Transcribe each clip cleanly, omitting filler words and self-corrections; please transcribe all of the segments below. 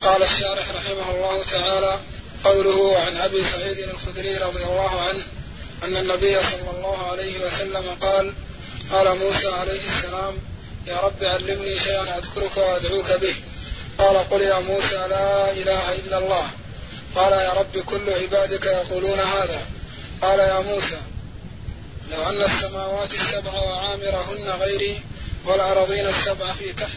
قال الشارح رحمه الله تعالى: قوله عن أبي سعيد الخدري رضي الله عنه أن النبي صلى الله عليه وسلم قال موسى عليه السلام: يا رب علمني شيئا أذكرك وأدعوك به. قال: قل يا موسى لا إله إلا الله. قال: يا رب كل عبادك يقولون هذا. قال: يا موسى لو أن السماوات السبع وعامرهن غيري والأرضين السبع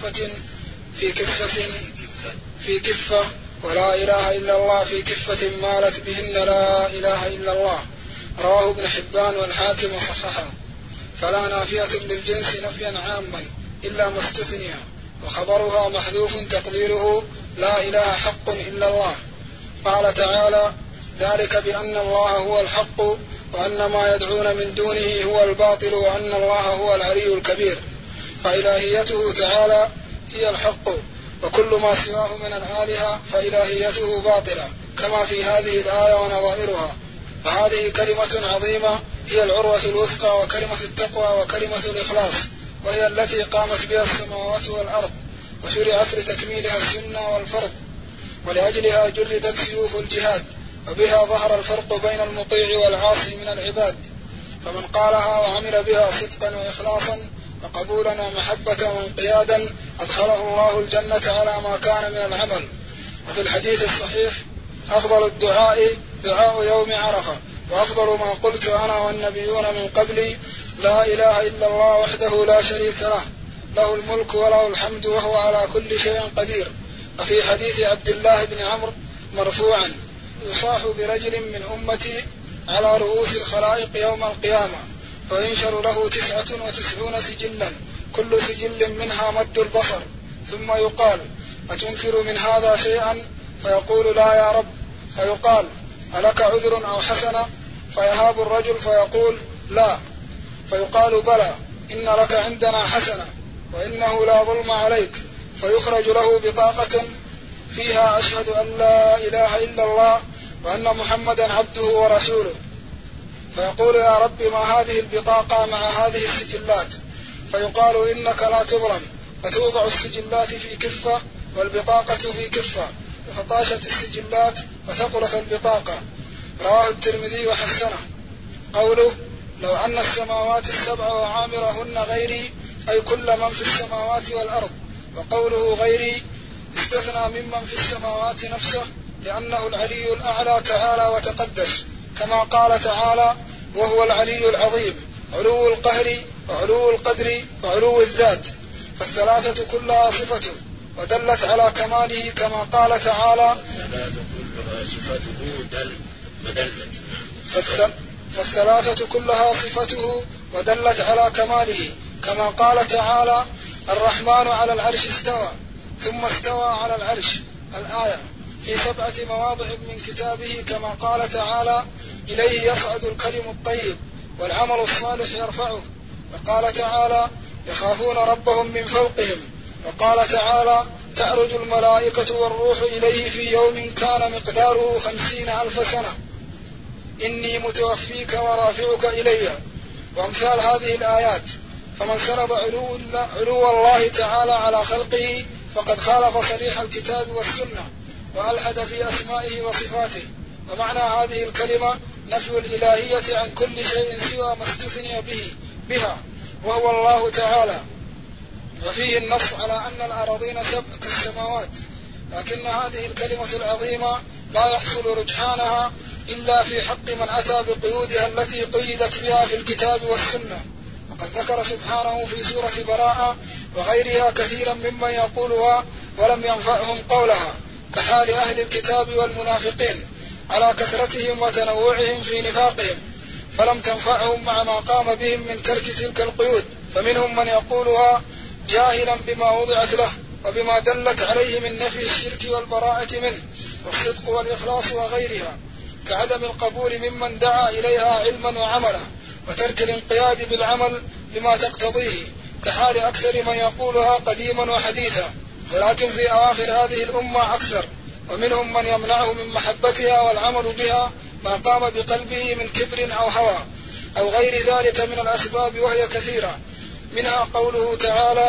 في كفة ولا إله إلا الله في كفة مالت بهن لا إله إلا الله. رواه ابن حبان والحاكم صححه. فلا نافية للجنس نفيا عاما إلا ما استثنيها، وخبرها محذوف تقديره لا إله حق إلا الله. قال تعالى: ذلك بأن الله هو الحق وأن ما يدعون من دونه هو الباطل وأن الله هو العلي الكبير. فإلهيته تعالى هي الحق، وكل ما سواه من الآلهة فإلهيته باطلة، كما في هذه الآية ونظائرها. فهذه كلمة عظيمة هي العروة الوثقى وكلمة التقوى وكلمة الإخلاص، وهي التي قامت بها السماوات والأرض وشرعت لتكميلها السنة والفرض، ولأجلها جردت سيوف الجهاد، وبها ظهر الفرق بين المطيع والعاصي من العباد. فمن قالها وعمل بها صدقا وإخلاصا وقبولا ومحبة وانقيادا أدخله الله الجنة على ما كان من العمل. وفي الحديث الصحيح: أفضل الدعاء دعاء يوم عرفة، وأفضل ما قلت أنا والنبيون من قبلي لا إله إلا الله وحده لا شريك له، له الملك وله الحمد وهو على كل شيء قدير. وفي حديث عبد الله بن عمرو مرفوعا: يصاح برجل من أمتي على رؤوس الخلائق يوم القيامة فينشر له 99 سجلا كل سجل منها مد البصر، ثم يقال: أتنكر من هذا شيئا؟ فيقول: لا يا رب. فيقال: ألك عذر أو حسنة؟ فيهاب الرجل فيقول: لا. فيقال: بلى، إن لك عندنا حسنة وإنه لا ظلم عليك. فيخرج له بطاقة فيها: أشهد أن لا إله إلا الله وأن محمدا عبده ورسوله. فيقول: يا رب ما هذه البطاقة مع هذه السجلات؟ فيقال: إنك لا تظلم. فتوضع السجلات في كفة والبطاقة في كفة، فطاشت السجلات وثقلت البطاقة. رواه الترمذي وحسنه. قوله: لو أن السماوات السبع وعامرهن غيري، أي كل من في السماوات والأرض. وقوله غيري استثنى ممن في السماوات نفسه، لأنه العلي الأعلى تعالى وتقدس، كما قال تعالى: وهو العلي العظيم، علو القهر وعلو القدر وعلو الذات. فالثلاثة كلها صفته ودلت على كماله، كما قال تعالى: فالثلاثة كلها صفته ودلت على كماله، كما قال تعالى: الرحمن على العرش استوى ثم استوى على العرش، الآية، في 7 مواضع من كتابه، كما قال تعالى: إليه يصعد الكلم الطيب والعمل الصالح يرفعه. وقال تعالى: يخافون ربهم من فوقهم. وقال تعالى: تعرج الملائكة والروح إليه في يوم كان مقداره 50,000 سنة، إني متوفيك ورافعك إلي. وأمثال هذه الآيات. فمن سلب علو الله تعالى على خلقه فقد خالف صريح الكتاب والسنة وألحد في أسمائه وصفاته. ومعنى هذه الكلمة نفي الإلهية عن كل شيء سوى ما استثني بها وهو الله تعالى. وفيه النص على أن الأراضين سبع كالسماوات، لكن هذه الكلمة العظيمة لا يحصل رجحانها إلا في حق من أتى بقيودها التي قيدت بها في الكتاب والسنة. وقد ذكر سبحانه في سورة براءة وغيرها كثيرا ممن يقولها ولم ينفعهم قولها، كحال أهل الكتاب والمنافقين على كثرتهم وتنوعهم في نفاقهم، فلم تنفعهم مع ما قام بهم من ترك تلك القيود. فمنهم من يقولها جاهلا بما وضعت له وبما دلت عليه من نفي الشرك والبراءة منه والصدق والإخلاص وغيرها، كعدم القبول ممن دعا إليها علما وعملا، وترك الانقياد بالعمل بما تقتضيه، كحال أكثر من يقولها قديما وحديثا، ولكن في أواخر هذه الأمة أكثر. ومنهم من يمنعه من محبتها والعمل بها ما قام بقلبه من كبر أو هوى أو غير ذلك من الأسباب، وهي كثيرة، منها قوله تعالى: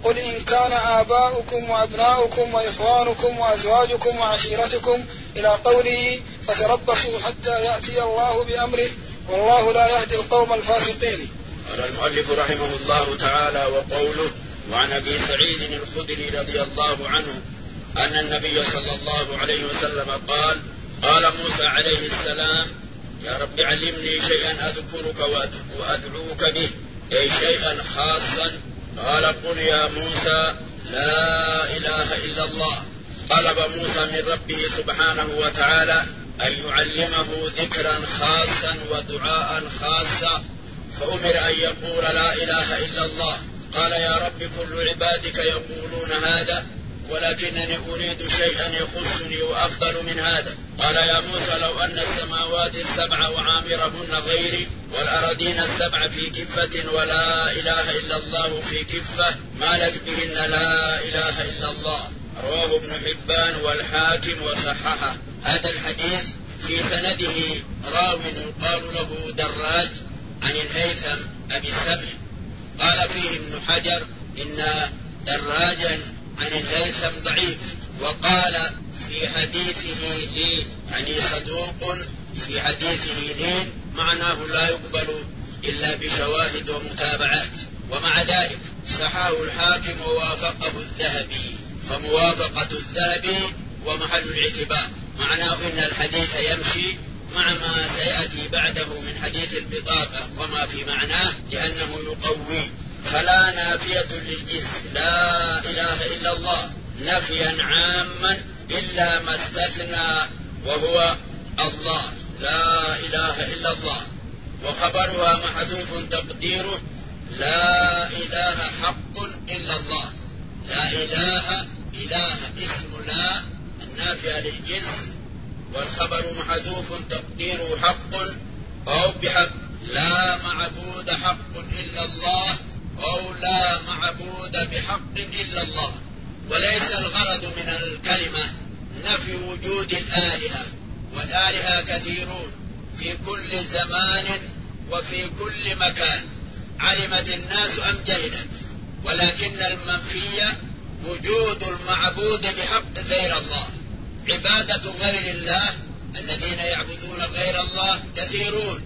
قل إن كان آباؤكم وأبناؤكم وإخوانكم وأزواجكم وعشيرتكم إلى قوله فتربصوا حتى يأتي الله بأمره والله لا يهدي القوم الفاسقين. قال المؤلف رحمه الله تعالى: وقوله: وعن أبي سعيد الخدري رضي الله عنه أن النبي صلى الله عليه وسلم قال: قال موسى عليه السلام: يا رب علمني شيئا أذكرك وأدعوك به، أي شيئا خاصا. قال: قل يا موسى لا إله إلا الله. طلب موسى من ربه سبحانه وتعالى أن يعلمه ذكرا خاصا ودعاء خاصا، فأمر أن يقول لا إله إلا الله. قال: يا رب كل عبادك يقولون هذا، ولكنني أريد شيئا يخصني وأفضل من هذا. قال: يا موسى لو أن السماوات السبع وعامرهن غيري والأرضين السبع في كفة ولا إله إلا الله في كفة مالت بهن لا إله إلا الله. رواه ابن حبان والحاكم وصححه. هذا الحديث في سنده راو يقال له دراج عن الهيثم أبي السمح. قال فيه ابن حجر إن دراجا عن الهيثم ضعيف، وقال في حديثه لين، يعني صدوق في حديثه لين، معناه لا يقبل إلا بشواهد ومتابعات. ومع ذلك صححه الحاكم ووافقه الذهبي، فموافقة الذهبي ومحل الاعتبار، معناه إن الحديث يمشي مع ما سيأتي بعده من حديث البطاقة وما في معناه، لأنه يقوي. فلا نافية للجنس لا إله إلا الله نفيا عاما إلا ما استثنى وهو الله، لا إله إلا الله. وخبرها محذوف تقديره لا إله حق إلا الله. لا إله اسم لا النافية للجنس، والخبر محذوف تقديره حق أو بحق. لا معبود حق إلا الله أو لا معبود بحق إلا الله. وليس الغرض من الكلمة نفي وجود الآلهة، والآلهة كثيرون في كل زمان وفي كل مكان، علمت الناس أم جهلت، ولكن المنفي وجود المعبود بحق غير الله. عبادة غير الله، الذين يعبدون غير الله كثيرون.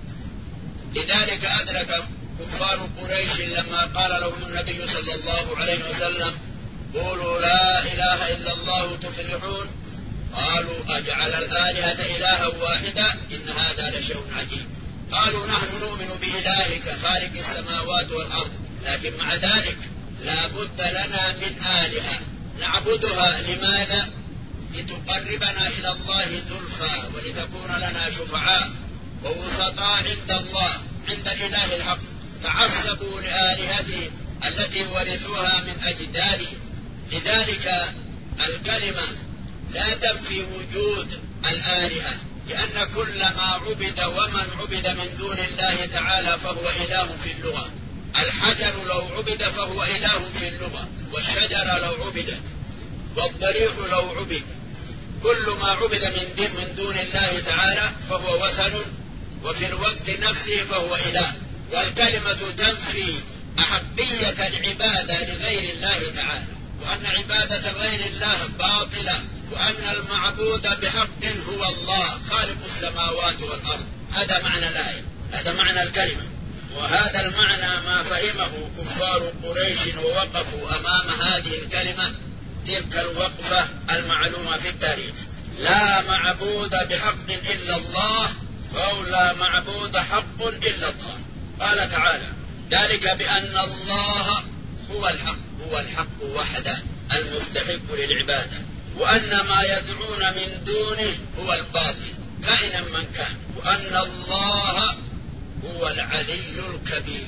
لذلك أدرك كفار قريش لما قال لهم النبي صلى الله عليه وسلم: قولوا لا إله إلا الله تفلحون. قالوا: أجعل الآلهة إلها واحدا إن هذا لشيء عجيب. قالوا: نحن نؤمن بإلهك خالق السماوات والأرض، لكن مع ذلك لا بد لنا من آلهة نعبدها. لماذا؟ لتقربنا إلى الله زلفى، ولتكون لنا شفعاء ووسطاء عند الله، عند الإله الحق. تعصبوا لآلهتهم التي ورثوها من أجدادهم. لذلك الكلمة لا تنفي وجود الآلهة، لأن كل ما عبد ومن عبد من دون الله تعالى فهو إله في اللغة. الحجر لو عبد فهو إله في اللغة، والشجرة لو عبدت، والضريح لو عبد، كل ما عبد من دون الله تعالى فهو وثن، وفي الوقت نفسه فهو إله. والكلمة تنفي أحقية العبادة لغير الله تعالى، وأن عبادة غير الله باطلة، وأن المعبود بحق هو الله خالق السماوات والأرض. هذا معنى الآية، هذا معنى الكلمة. وهذا المعنى ما فهمه كفار قريش ووقفوا أمام هذه الكلمة تلك الوقفة المعلومة في التاريخ: لا معبود بحق إلا الله أو لا معبود حق إلا الله. قال تعالى: ذلك بأن الله هو الحق وحده المستحق للعبادة، وأن ما يدعون من دونه هو الباطل كائنا من كان، وأن الله هو العلي الكبير.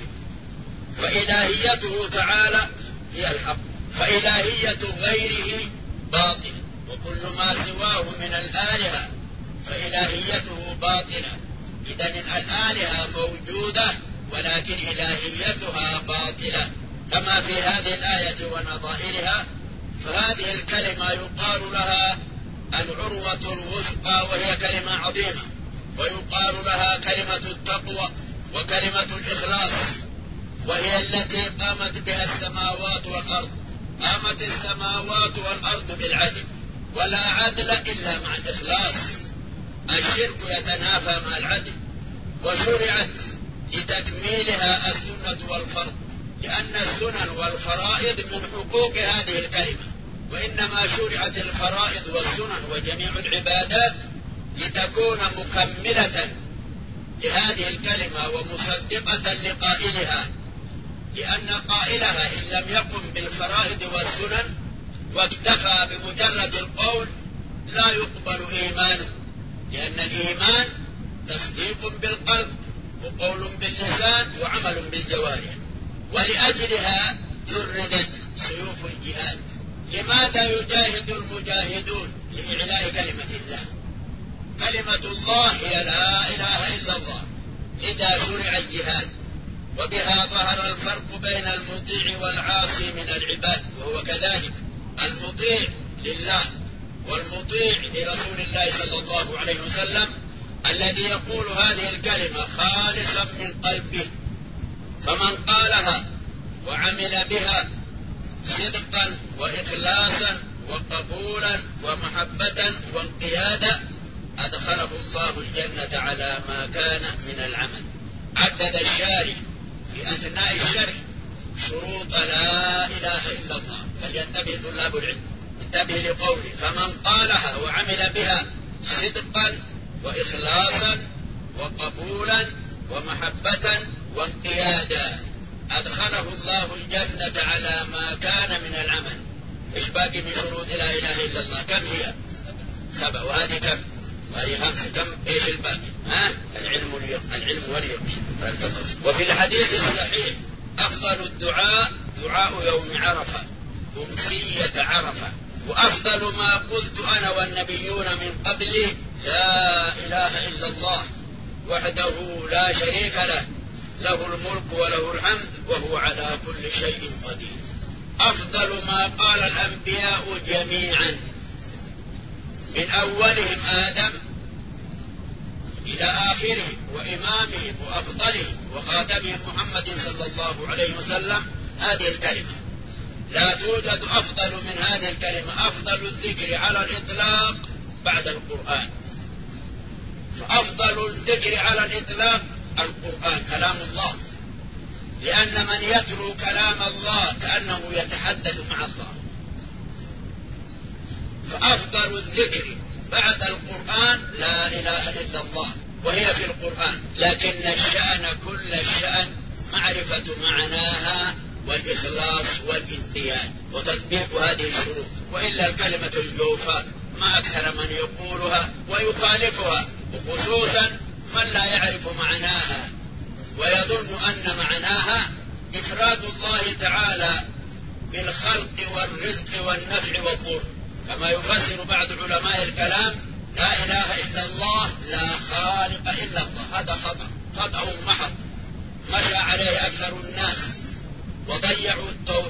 فإلهيته تعالى هي الحق، فإلهية غيره باطل، وكل ما سواه من الآلهة فإلهيته باطلة. إذن الآلهة موجودة ولكن إلهيتها باطلة، كما في هذه الآية ونظائرها. فهذه الكلمة يقال لها العروة الوثقى، وهي كلمة عظيمة، ويقال لها كلمة التقوى وكلمة الإخلاص. وهي التي قامت بها السماوات والأرض. قامت السماوات والأرض بالعدل، ولا عدل إلا مع الإخلاص. الشرك يتنافى مع العدل، وشرعت لتكميلها السنة والفرض، لأن السنن والفرائض من حقوق هذه الكلمة. وإنما شرعت الفرائض والسنن وجميع العبادات لتكون مكملة لهذه الكلمة ومصدقة لقائلها، لأن قائلها إن لم يقم بالفرائض والسنن واكتفى بمجرد القول لا يقبل إيمانه، لأن الإيمان تصديق بالقلب وقول باللسان وعمل بالجوارح. ولأجلها جردت سيوف الجهاد. لماذا يجاهد المجاهدون؟ لإعلاء كلمة الله. كلمة الله هي لا إله إلا الله، لذا شرع الجهاد. وبها ظهر الفرق بين المطيع والعاصي من العباد، وهو كذلك المطيع لله والمطيع لرسول الله صلى الله عليه وسلم، الذي يقول هذه الكلمة خالصا من قلبه. فمن قالها وعمل بها صدقا وإخلاصا وقبولا ومحبة وانقيادا أدخله الله الجنة على ما كان من العمل. عدد الشارح في أثناء الشرح شروط لا إله إلا الله، فلينتبه طلاب العلم. انتبه لقوله فمن قالها وعمل بها صدقا وإخلاصا وقبولا ومحبة وانقيادا أدخله الله الجنة على ما كان من العمل. إيش باقي من شروط لا إله إلا الله؟ كم هي؟ 7. وهذه كم؟ وهذه 5. كم؟ إيش الباقي؟ العلم واليقين. وفي الحديث الصحيح أفضل الدعاء دعاء يوم عرفة، أمسية عرفة. وأفضل ما قلت أنا والنبيون من قبلي لا إله إلا الله وحده لا شريك له، له الملك وله الحمد وهو على كل شيء قدير. أفضل ما قال الأنبياء جميعا من أولهم آدم إلى آخرهم وإمامهم وأفضلهم وخاتمهم محمد صلى الله عليه وسلم هذه الكلمة. لا توجد أفضل من هذه الكلمة. أفضل الذكر على الإطلاق بعد القرآن. فأفضل الذكر على الإطلاق القرآن كلام الله، لأن من يتلو كلام الله كأنه يتحدث مع الله. فأفضل الذكر بعد القرآن لا إله إلا الله، وهي في القرآن. لكن الشأن كل الشأن معرفة معناها والإخلاص والانقياد وتطبيق هذه الشروط. وإلا الكلمة الجوفاء ما أكثر من يقولها ويخالفها، وخصوصا من لا يعرف معناها ويظن أن معناها إفراد الله تعالى بالخلق والرزق والنفع والضر، كما يفسر بعض علماء الكلام لا إله إلا الله لا خالق إلا الله. هذا خطأ محض مشى عليه أكثر الناس وضيعوا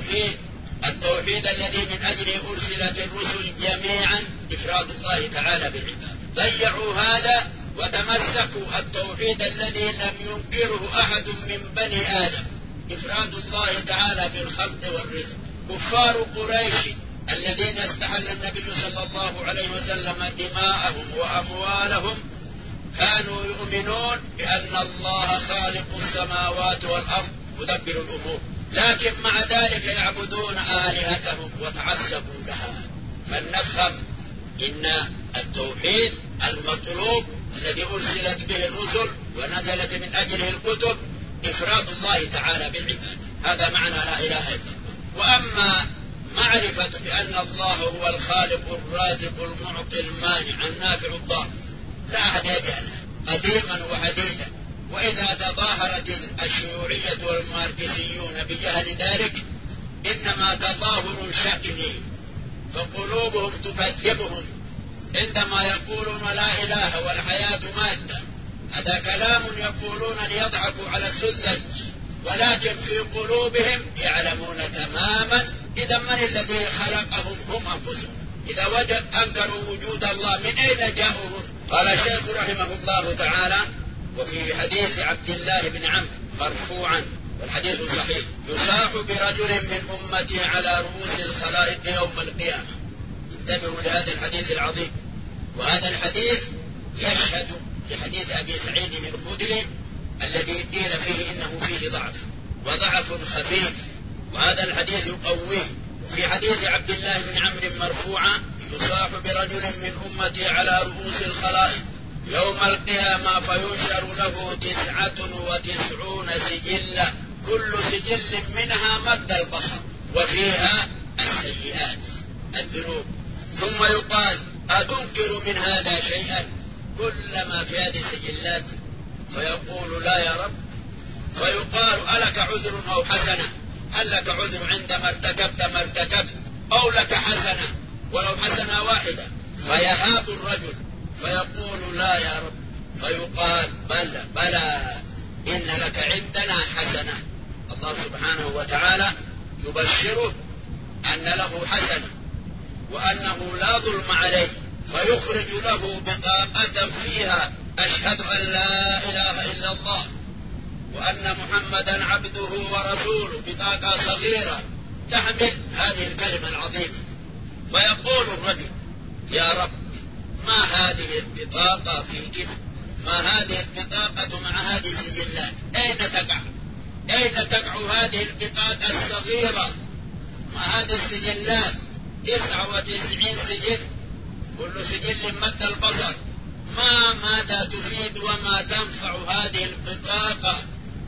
التوحيد الذي من أجله أرسلت الرسل جميعا إفراد الله تعالى بالعباد. ضيعوا هذا وتمسكوا التوحيد الذي لم ينكره أحد من بني آدم، إفراد الله تعالى بالخلق والرزق. كفار قريش الذين استحل النبي صلى الله عليه وسلم دماءهم وأموالهم كانوا يؤمنون بأن الله خالق السماوات والأرض مدبر الأمور، لكن مع ذلك يعبدون آلهتهم وتعصبوا لها. فلنفهم إن التوحيد المطلوب الذي أرسلت به الرسل ونزلت من أجله الكتب إفراد الله تعالى بالعبادة. هذا معنى لا إله إلا الله. وأما معرفة بأن الله هو الخالق الرازق المعطي المانع النافع الضار لا أحد يجهلها قديما وحديثا. وإذا تظاهرت الشيوعية والماركسيون بجهل ذلك إنما تظاهر شكلي، فقلوبهم تكذبهم عندما يقولون لا إله والحياة مادة. هذا كلام يقولون ليضحكوا على السذج، ولكن في قلوبهم يعلمون تماما إذا من الذي خلقهم هم أنفسهم. إذا أنكروا وجود الله من أين جاءوا؟ قال الشيخ رحمه الله تعالى: وفي حديث عبد الله بن عمرو مرفوعا والحديث صحيح. يصاح برجل من أمتي على رؤوس الخلائق يوم القيامة. انتبهوا لهذا الحديث العظيم. وهذا الحديث يشهد لحديث أبي سعيد الخدري الذي قيل فيه إنه فيه ضعف وضعف خفيف، وهذا الحديث يقويه. وفي حديث عبد الله بن عمرو مرفوعا: يصاح برجل من أمتي على رؤوس الخلائق يوم القيامة فينشر له 99 سجلا كل سجل منها مد البصر وفيها السيئات الذنوب، ثم يقال: أتنكر من هذا شيئا؟ كل ما في هذه السجلات، فيقول: لا يا رب. فيقال: ألك عذر أو حسنة؟ هل لك عذر عندما ارتكبت ما ارتكبت، أو لك حسنة ولو حسنة واحدة؟ فيهاب الرجل فيقول: لا يا رب. فيقال: بلى إن لك عندنا حسنة. الله سبحانه وتعالى يبشره أن له حسنة وأنه لا ظلم عليه، فيخرج له بطاقة فيها: أشهد أن لا إله إلا الله وأن محمدا عبده ورسوله، بطاقة صغيرة تحمل هذه الكلمة العظيمة. فيقول الرجل: يا رب، ما هذه البطاقة في كده؟ ما هذه البطاقة مع هذه السجلات؟ أين تقع؟ أين تقع هذه البطاقة الصغيرة مع هذه السجلات؟ 99 سجل، كل سجل مد البصر. ماذا تفيد وما تنفع هذه البطاقة؟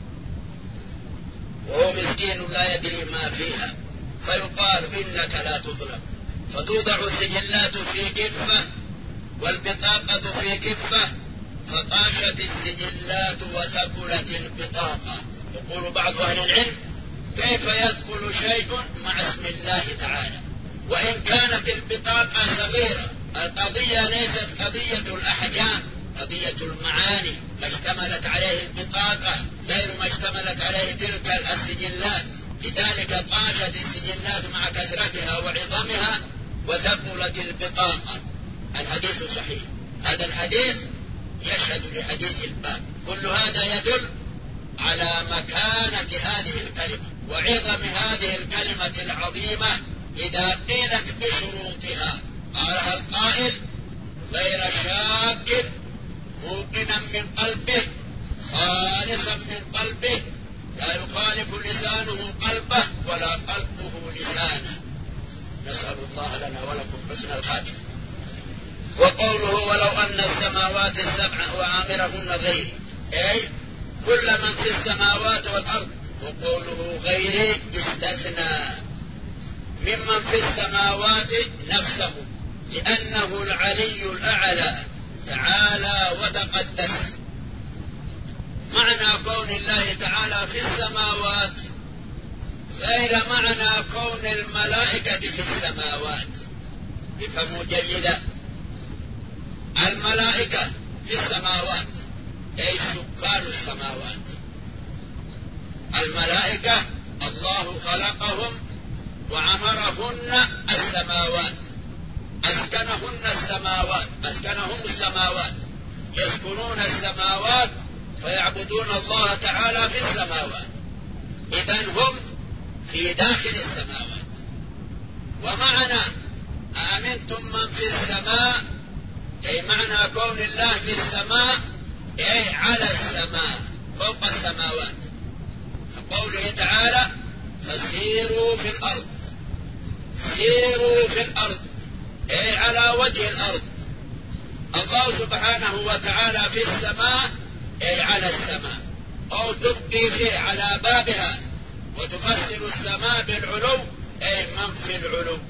وهو مسكين لا يدري ما فيها. فيقال: إنك لا تظلم. فتوضع السجلات في كفة والبطاقة في كفة، فطاشت السجلات وثقلت البطاقة. يقول بعض أهل العلم: كيف يثقل شيء مع اسم الله تعالى؟ وإن كانت البطاقة صغيرة، القضية ليست قضية الأحجام، قضية المعاني. ما اشتملت عليه البطاقة غير ما اشتملت عليه تلك السجلات، لذلك طاشت السجلات مع كثرتها وعظمها وثقلت البطاقة. الحديث صحيح. هذا الحديث يشهد لحديث الباب. كل هذا يدل على مكانة هذه الكلمة وعظم هذه الكلمة العظيمة إذا قيلت بشروطها. قالها القائل: غير شاك موقنا من قلبه خالصا من قلبه، لا يخالف لسانه قلبه ولا قلبه لسانه. نسأل الله لنا ولكم حسن الخاتمة. وقوله: ولو أن السماوات السبع وعامرهن غيري، أي كل من في السماوات والأرض. وقوله غيري استثنى ممن في السماوات نفسه، لأنه العلي الأعلى تعالى وتقدس. معنى كون الله تعالى في السماوات غير معنى كون الملائكة في السماوات. افهموا جيدا: الملائكة في السماوات أي سكان السماوات. الملائكة الله خلقهم وعمرهن السماوات، أسكنهم السماوات، يسكنون السماوات فيعبدون الله تعالى في السماوات. إذن هم في داخل السماوات. ومعنى أأمنتم من في السماء، أي معنى كون الله في السماء أي على السماء فوق السماوات. قوله تعالى: فسيروا في الأرض. سيروا في الأرض أي على وجه الأرض. الله سبحانه وتعالى في السماء أي على السماء، أو تبقي فيه على بابها، وتفسر السماء بالعلو أي من في العلو.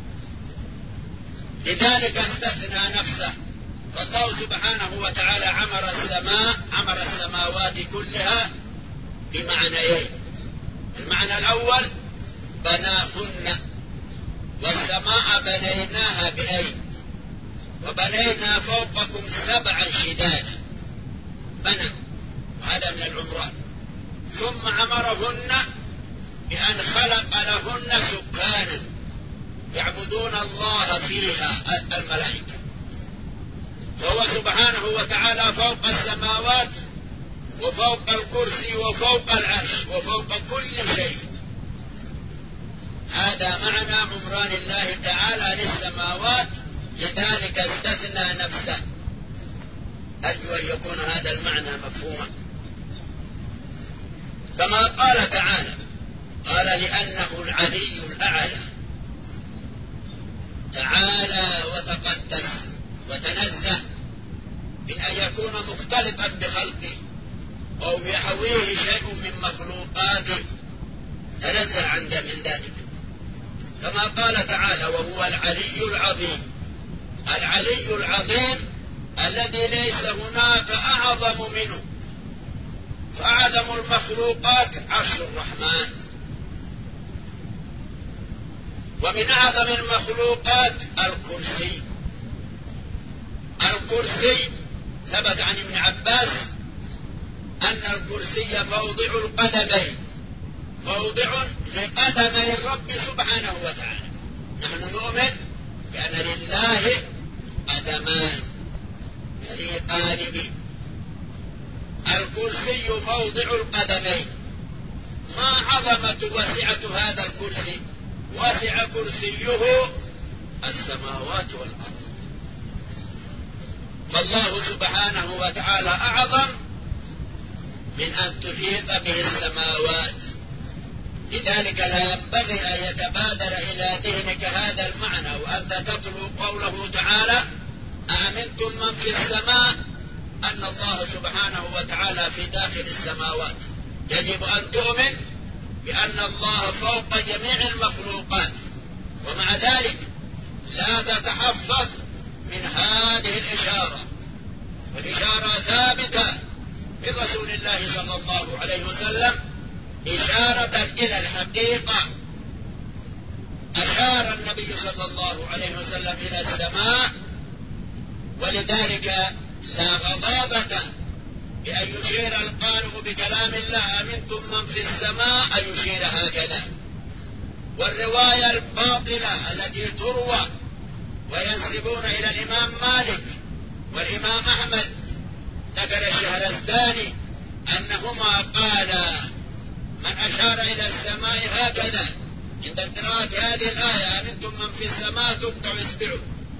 لذلك استثنى نفسه. فالله سبحانه وتعالى عمر السماوات كلها بمعنيين: المعنى الأول بناهن، والسماء بنيناها بأيد، وبنينا فوقكم 7 شدادا. بنى، وهذا من العمران. ثم عمرهن بأن خلق لهن سكانا يعبدون الله فيها الملائكة. فهو سبحانه وتعالى فوق السماوات وفوق الكرسي وفوق العرش وفوق كل شيء. هذا معنى عمران الله تعالى للسماوات، لذلك استثنى نفسه. أرجو أن يكون هذا المعنى مفهوما. كما قال تعالى، قال لأنه العلي الأعلى، تعالى وتقدس وتنزه من أن يكون مختلطا بخلقه أو يحويه شيء من مخلوقاته، تنزه عن من ذلك. كما قال تعالى وهو العلي العظيم، العلي العظيم الذي ليس هناك أعظم منه. فأعظم المخلوقات عرش الرحمن، ومن أعظم المخلوقات الكرسي. الكرسي ثبت عن ابن عباس أن الكرسي موضع القدمين، موضع لقدمي الرب سبحانه وتعالى. نحن نؤمن بأن لله قدمان يليقان به. الكرسي موضع القدمين. ما عظمة وسعة هذا الكرسي؟ وسع كرسيه السماوات والأرض. فالله سبحانه وتعالى أعظم من أن تحيط به السماوات. لذلك لا ينبغي أن يتبادر إلى ذهنك هذا المعنى وأنت تتلو قوله تعالى أأمنتم من في السماء، أن الله سبحانه وتعالى في داخل السماوات. يجب أن تؤمن بأن الله فوق جميع المخلوقات، ومع ذلك لا تتحفظ من هذه الإشارة. والإشارة ثابتة من رسول الله صلى الله عليه وسلم إشارة إلى الحقيقة. أشار النبي صلى الله عليه وسلم إلى السماء، ولذلك لا غضاضة بأن يشير القارئ بكلام الله أمنتم من في السماء أن يشير هكذا. والرواية الباطلة التي تروى وينسبون إلى الإمام مالك والإمام أحمد، ذكر الشهرستاني أنهما قالا من أشار إلى السماء هكذا عند قراءة هذه الآية أمنتم من في السماء تقطع إصبعه.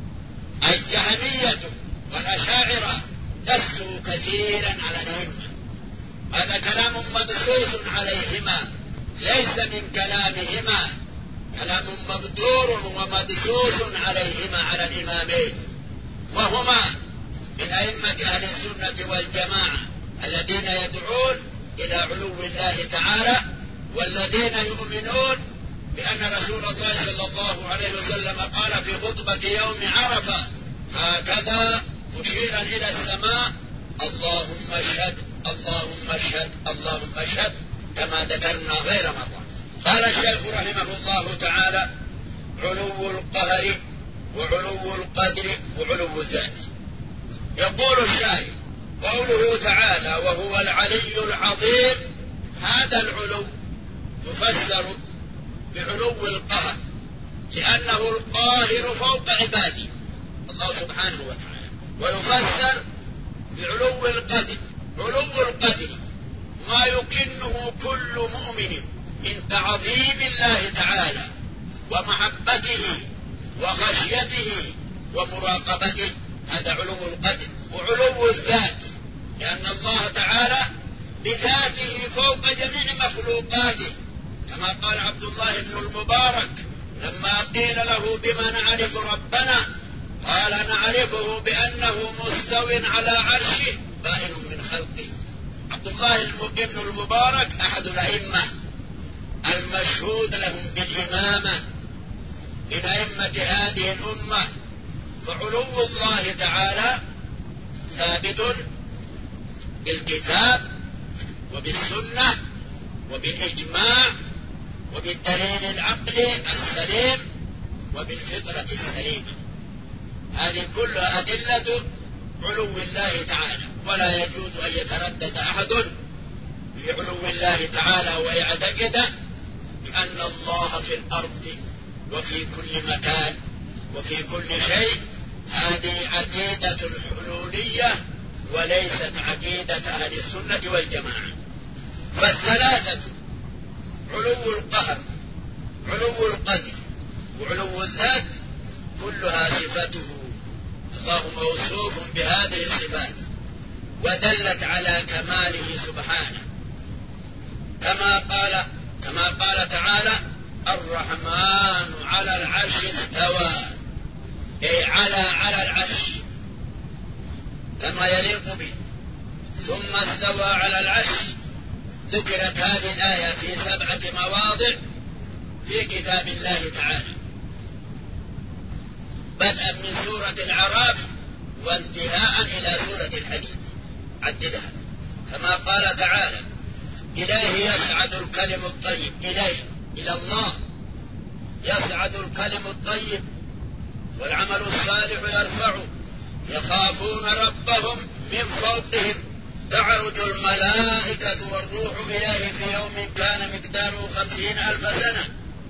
الجهمية والأشاعرة دسوا كثيرا على الأئمة. هذا كلام مدسوس عليهما، ليس من كلامهما، كلام مبتور ومدسوس عليهما على الإمامين، وهما من أئمة أهل السنة والجماعة الذين يدعون إلى علو الله تعالى، والذين يؤمنون بأن رسول الله صلى الله عليه وسلم قال في خطبة يوم عرفة هكذا مشيرا إلى السماء اللهم اشهد اللهم اشهد اللهم اشهد، كما ذكرنا غير مرة. قال الشيخ رحمه الله تعالى علو القهر وعلو القدر وعلو الذات. يقول الشاعر قوله تعالى وهو العلي العظيم، هذا العلو يفسر بعلو القهر، لأنه القاهر فوق عباده الله سبحانه وتعالى. ويفسر بعلو القدر، علو القدر ما يكنه كل مؤمن من تعظيم الله تعالى ومحبته وخشيته ومراقبته، هذا علو القدر. وعلو الذات، لأن الله تعالى بذاته فوق جميع مخلوقاته، كما قال عبد الله بن المبارك لما قيل له بما نعرف ربنا قال نعرفه بأنه مستو على عرشه بائن من خلقه. عبد الله بن المبارك أحد الأئمة المشهود لهم بالإمامة من أئمة هذه الأمة. فعلو الله تعالى ثابت بالكتاب وبالسنة وبالإجماع وبالدليل العقلي السليم وبالفطرة السليمة. هذه كلها أدلة علو الله تعالى، ولا يجوز أن يتردد أحد في علو الله تعالى ويعتقد بأن الله في الأرض وفي كل مكان وفي كل شيء. هذه عقيدة الحلولية وليست عقيدة أهل السنة والجماعة. فالثلاثة علو القهر، علو القدر، وعلو الذات كلها صفته. الله موصوف بهذه الصفات ودلت على كماله سبحانه، كما قال تعالى: الرحمن على العرش استوى، أي على العرش كما يليق به. ثم استوى على العرش. ذكرت هذه الآية في 7 مواضع في كتاب الله تعالى، بدءا من سورة الأعراف وانتهاء إلى سورة الحديد، عددها. كما قال تعالى: إليه يصعد الكلم الطيب، إلى الله يصعد الكلم الطيب والعمل الصالح يرفعه، يخافون ربهم من فوقهم، تعرج الملائكة والروح إليه في يوم كان مقداره 50,000 سنة.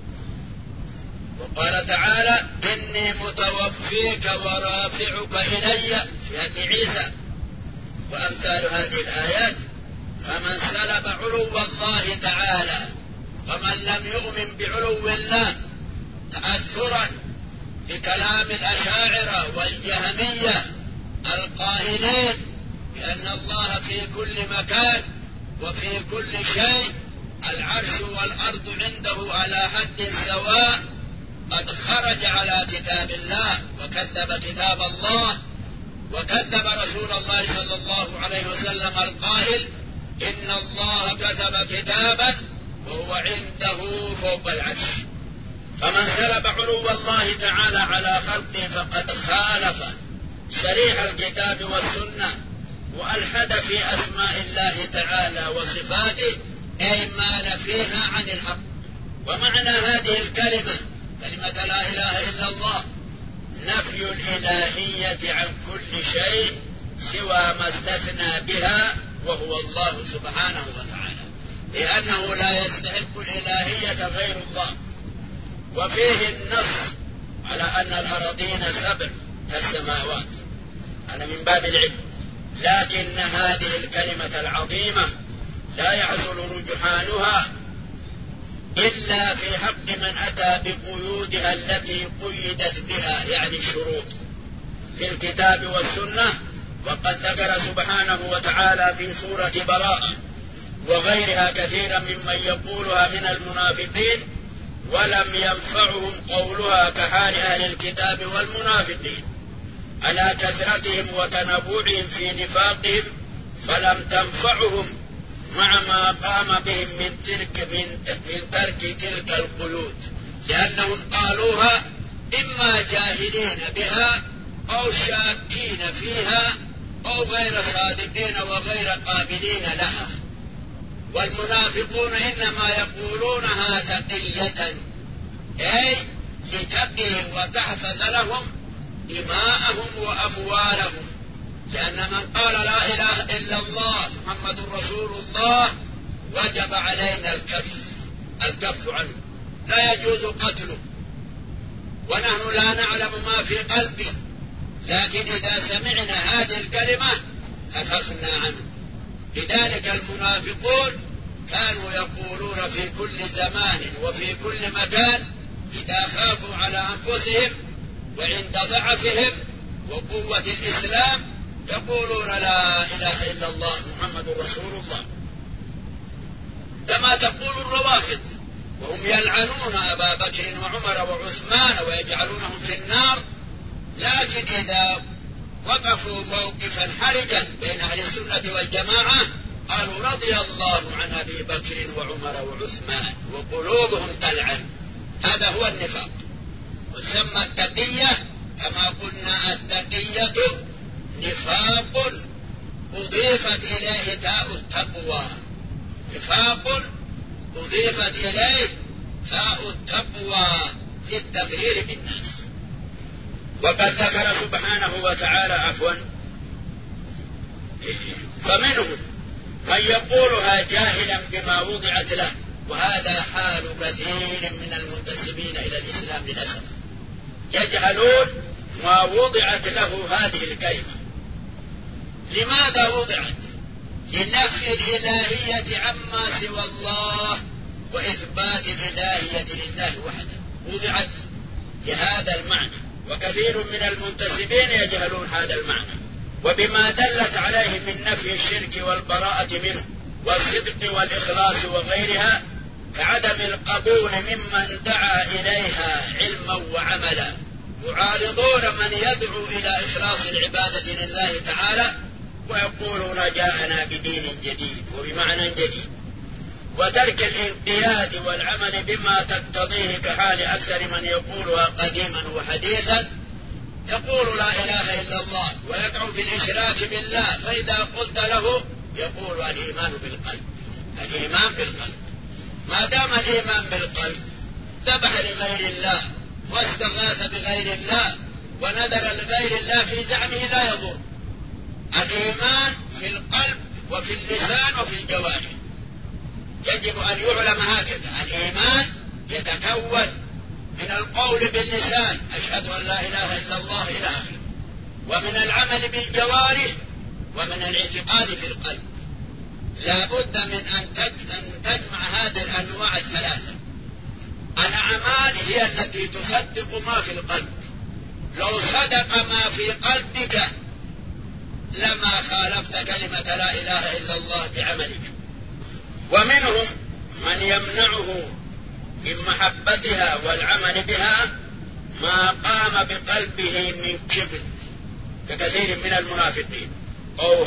وقال تعالى: إني متوفيك ورافعك إلي في هدي عيسى، وأمثال هذه الآيات. فمن سلب علو الله تعالى ومن لم يؤمن بعلو الله تأثرا بكلام الأشاعرة والجهمية القائلين بأن الله في كل مكان وفي كل شيء، العرش والأرض عنده على حد سواء، قد خرج على كتاب الله وكذب كتاب الله وكذب رسول الله صلى الله عليه وسلم القائل: إن الله كتب كتابا وهو عنده فوق العرش. فمن سلب علو الله تعالى على خلقه فقد خالف شريعة الكتاب والسنة وألحد في أسماء الله تعالى وصفاته، أي مال فيها عن الحق. ومعنى هذه الكلمة، كلمة لا إله إلا الله، نفي الإلهية عن كل شيء سوى ما استثنى بها وهو الله سبحانه وتعالى، لأنه لا يستحق الإلهية غير الله. وفيه النص على أن الأراضين 7 كالسماوات، أنا من باب العلم. لكن هذه الكلمة العظيمة لا يحصل رجحانها إلا في حق من أتى بقيودها التي قيدت بها، يعني الشروط في الكتاب والسنة. وقد ذكر سبحانه وتعالى في سورة براءة وغيرها كثيرا ممن يقولها من المنافقين ولم ينفعهم قولها، كحال أهل الكتاب والمنافقين على كثرتهم وتنوعهم في نفاقهم، فلم تنفعهم مع ما قام بهم من ترك تلك القيود، لأنهم قالوها إما جاهلين بها أو شاكين فيها أو غير صادقين وغير قابلين لها. والمنافقون إنما يقولونها تقية، أي لتقي وتحفظ لهم دماءهم وأموالهم، لأن من قال لا إله إلا الله محمد رسول الله وجب علينا الكف عنه، لا يجوز قتله، ونحن لا نعلم ما في قلبه، لكن إذا سمعنا هذه الكلمة كففنا عنه. لذلك المنافقون كانوا يقولون في كل زمان وفي كل مكان إذا خافوا على أنفسهم وعند ضعفهم وقوة الإسلام يقولون لا إله إلا الله محمد رسول الله، كما تقول الروافض، وهم يلعنون أبا بكر وعمر وعثمان ويجعلونهم في النار. لكن إذا وقفوا موقفا حرجا بين أهل السنة والجماعة قالوا رضي الله عن أبي بكر وعمر وعثمان وقلوبهم تلعن. هذا هو النفاق، وتسمى التقية كما قلنا التقية نفاق أضيفت إليه تاء التقوى، نفاق أضيفت إليه تاء التقوى للتغيير بالناس. وقد ذكر سبحانه وتعالى فمنهم من يقولها جاهلا بما وضعت له، وهذا حال كثير من المنتسبين إلى الإسلام للأسف، يجهلون ما وضعت له هذه الكلمة، لماذا وضعت؟ لنفي الإلهية عما سوى الله وإثبات الإلهية لله وحده، وضعت لهذا المعنى، وكثير من المنتسبين يجهلون هذا المعنى، وبما دلت عليه من نفي الشرك والبراءة منه والصدق والإخلاص وغيرها، كعدم القبول ممن دعا إليها علما وعملا، يعارضون من يدعو إلى إخلاص العبادة لله تعالى ويقولون جاءنا بدين جديد وبمعنى جديد، وترك الانقياد والعمل بما تقتضيه كحال أكثر من يقولها قديما وحديثا، يقول لا إله إلا الله ويدعو في الإشراك بالله، فإذا قلت له يقول الإيمان بالقلب. الإيمان بالقلب، ما دام الإيمان بالقلب ذبح لغير الله واستغاث بغير الله ونذر لغير الله في زعمه لا يضر. الإيمان في القلب وفي اللسان وفي الجوارح، يجب أن يعلم هكذا. الإيمان يتكون من القول باللسان أشهد أن لا إله إلا الله إلى آخره، ومن العمل بالجوارح، ومن الاعتقاد في القلب. لا بد من أن تجمع هذه الأنواع الثلاثة. الأعمال هي التي تصدق ما في القلب، لو صدق ما في قلبك لما خالفت كلمة لا إله إلا الله بعملك. ومنهم من يمنعه من محبتها والعمل بها ما قام بقلبه من كبر، ككثير من المنافقين، أو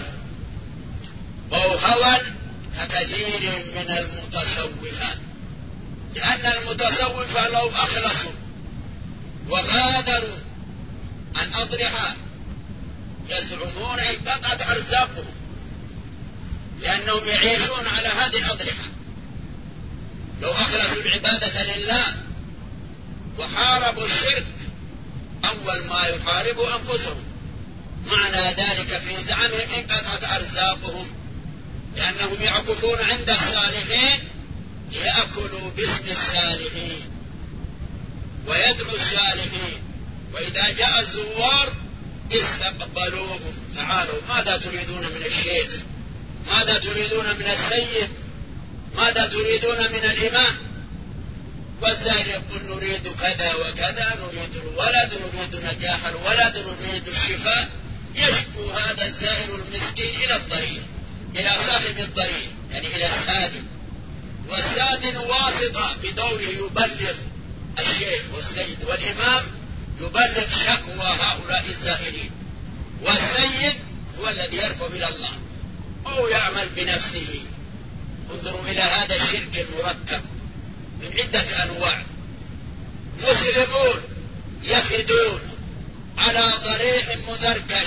هوى ككثير من المتصوفات، لأن المتصوفة لو أخلصوا وغادروا عن أضرحة يزعمون انقطعت أرزاقهم، لأنهم يعيشون على هذه الأضرحة. لو أخلصوا العبادة لله وحاربوا الشرك أول ما يحاربوا أنفسهم، معنى ذلك في زعمهم انقطعت أرزاقهم، لأنهم يعكفون عند الصالحين ليأكلوا باسم الصالحين ويدعوا الصالحين، وإذا جاء الزوار استقبلوهم، تعالوا ماذا تريدون من الشيخ، ماذا تريدون من السيد، ماذا تريدون من الإمام؟ والزائر يقول نريد كذا وكذا، نريد الولد، نريد نجاح الولد، نريد الشفاء. يشكو هذا الزائر المسكين إلى الضريح، إلى صاحب الضريح، يعني إلى السادن، والسادن واسطة بدوره يبلغ الشيخ والسيد والإمام، يبلغ شكوى هؤلاء الزائرين، والسيد هو الذي يرفع إلى الله أو يعمل بنفسه. انظروا إلى هذا الشرك المركب من عدة أنواع. مسلمون يفدون على ضريح مذركش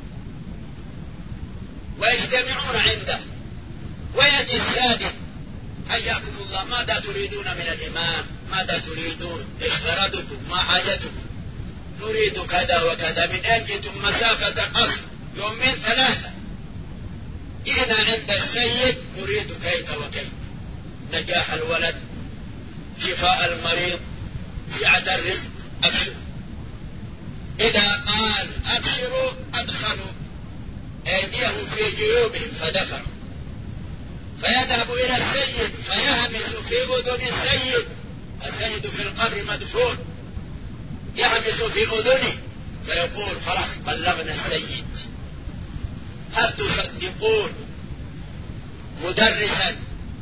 ويجتمعون عنده، ويأتي السادن حياكم الله ماذا تريدون من الإمام، ماذا تريدون، ايش غرضكم، ما حاجتكم؟ نريد كذا وكذا. من أين جئتم؟ مسافة قصر يومين ثلاثة. جئنا عند السيد نريد كيت وكيت، نجاح الولد، شفاء المريض، سعة الرزق، أبشروا. إذا قال أبشروا أدخلوا أيديهم في جيوبهم فدفعوا، فيذهب إلى السيد فيهمس في أذن السيد، السيد في القبر مدفون، يهمس في أذنه فيقول خلاص بلغنا السيد. هل تصدقون مدرسا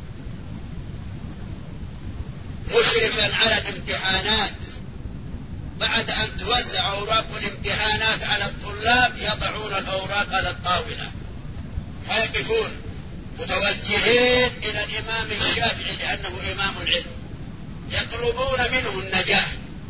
مشرفا على الامتحانات بعد أن توزع أوراق الامتحانات على الطلاب يضعون الأوراق على الطاولة فيقفون متوجهين إلى الإمام الشافعي لأنه إمام العلم، يطلبون منه النجاح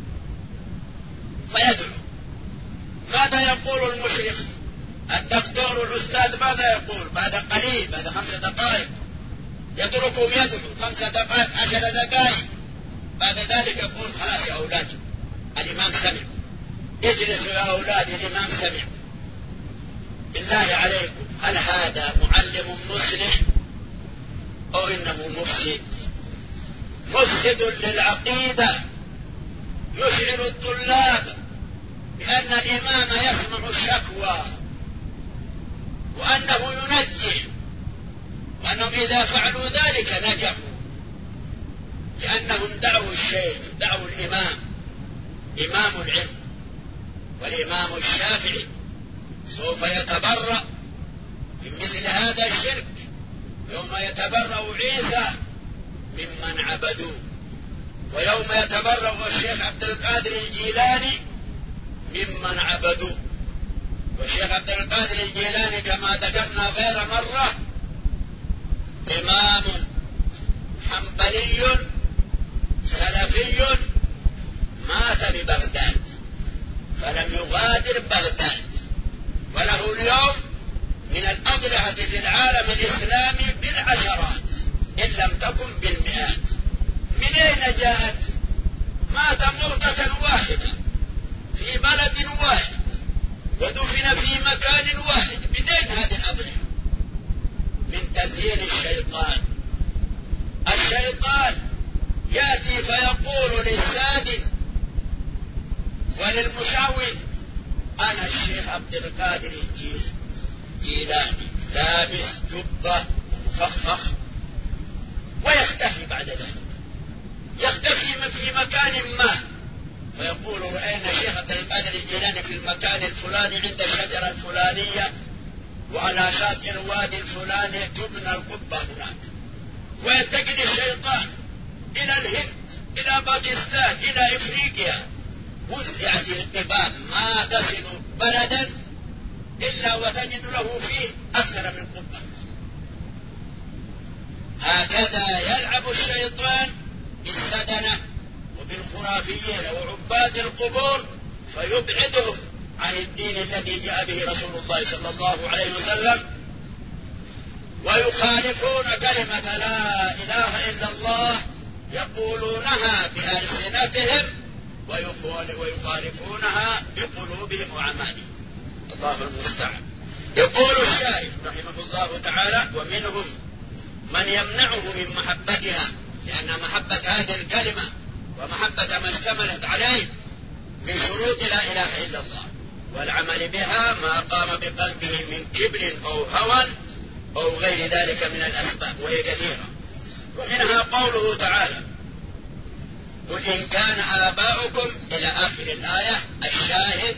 فيدعو. ماذا يقول المشرف الدكتور الأستاذ؟ ماذا يقول؟ بعد قليل، بعد 5 دقائق يتركهم يدعو 5 دقائق 10 دقائق، بعد ذلك يقول خلاص يا أولادي الإمام سمع، اجلسوا يا أولادي الإمام سمع. بالله عليكم هل هذا معلم مصلح أو إنه مفسد؟ مفسد للعقيدة، يشعر الطلاب بأن الإمام يسمع الشكوى ويتبرأ الشيخ عبد القادر الجيلاني ممن عبدوه. والشيخ عبد القادر الجيلاني كما ذكرنا غير مرة إمام حنبلي سلفي مات ببغداد فلم يغادر بغداد، وله اليوم من الأضرحة في العالم الإسلامي بالعشرات إن لم تكن بالمئات. من أين جاءت؟ مات موتة واحدة في بلد واحد ودفن في مكان واحد. من أين هذه الأضرحة؟ من تزيين الشيطان. الشيطان يأتي فيقول للسادن وللمشاور أنا الشيخ عبد القادر الجيلاني لابس جبة مفخفخ، ويختفي بعد ذلك، يختفي في مكان ما، فيقول رأينا الشيخ عبد القادر الجيلاني في المكان الفلاني عند الشجرة الفلانية وعلى شاطئ الوادي الفلاني تبنى القبة هناك. ويتجد الشيطان إلى الهند، إلى باكستان، إلى إفريقيا، وزعت القباب ما تصل بلدا إلا وتجد له فيه أكثر من قبة. هكذا يلعب الشيطان بالسدنة وبالخرافيين وعباد القبور فيبعدهم عن الدين الذي جاء به رسول الله صلى الله عليه وسلم، ويخالفون كلمة لا إله إلا الله يقولونها بألسنتهم ويخالفونها بقلوبهم وأعمالهم. الله المستعان. يقول الشاعر رحمه الله تعالى: ومنهم من يمنعه من محبتها، لأن محبة هذه الكلمة ومحبة ما اشتملت عليه من شروط لا إله إلا الله، والعمل بها ما قام بقلبه من كبر أو هوى أو غير ذلك من الأسباب، وهي كثيرة. ومنها قوله تعالى: قل إن كان آباؤكم إلى آخر الآية. الشاهد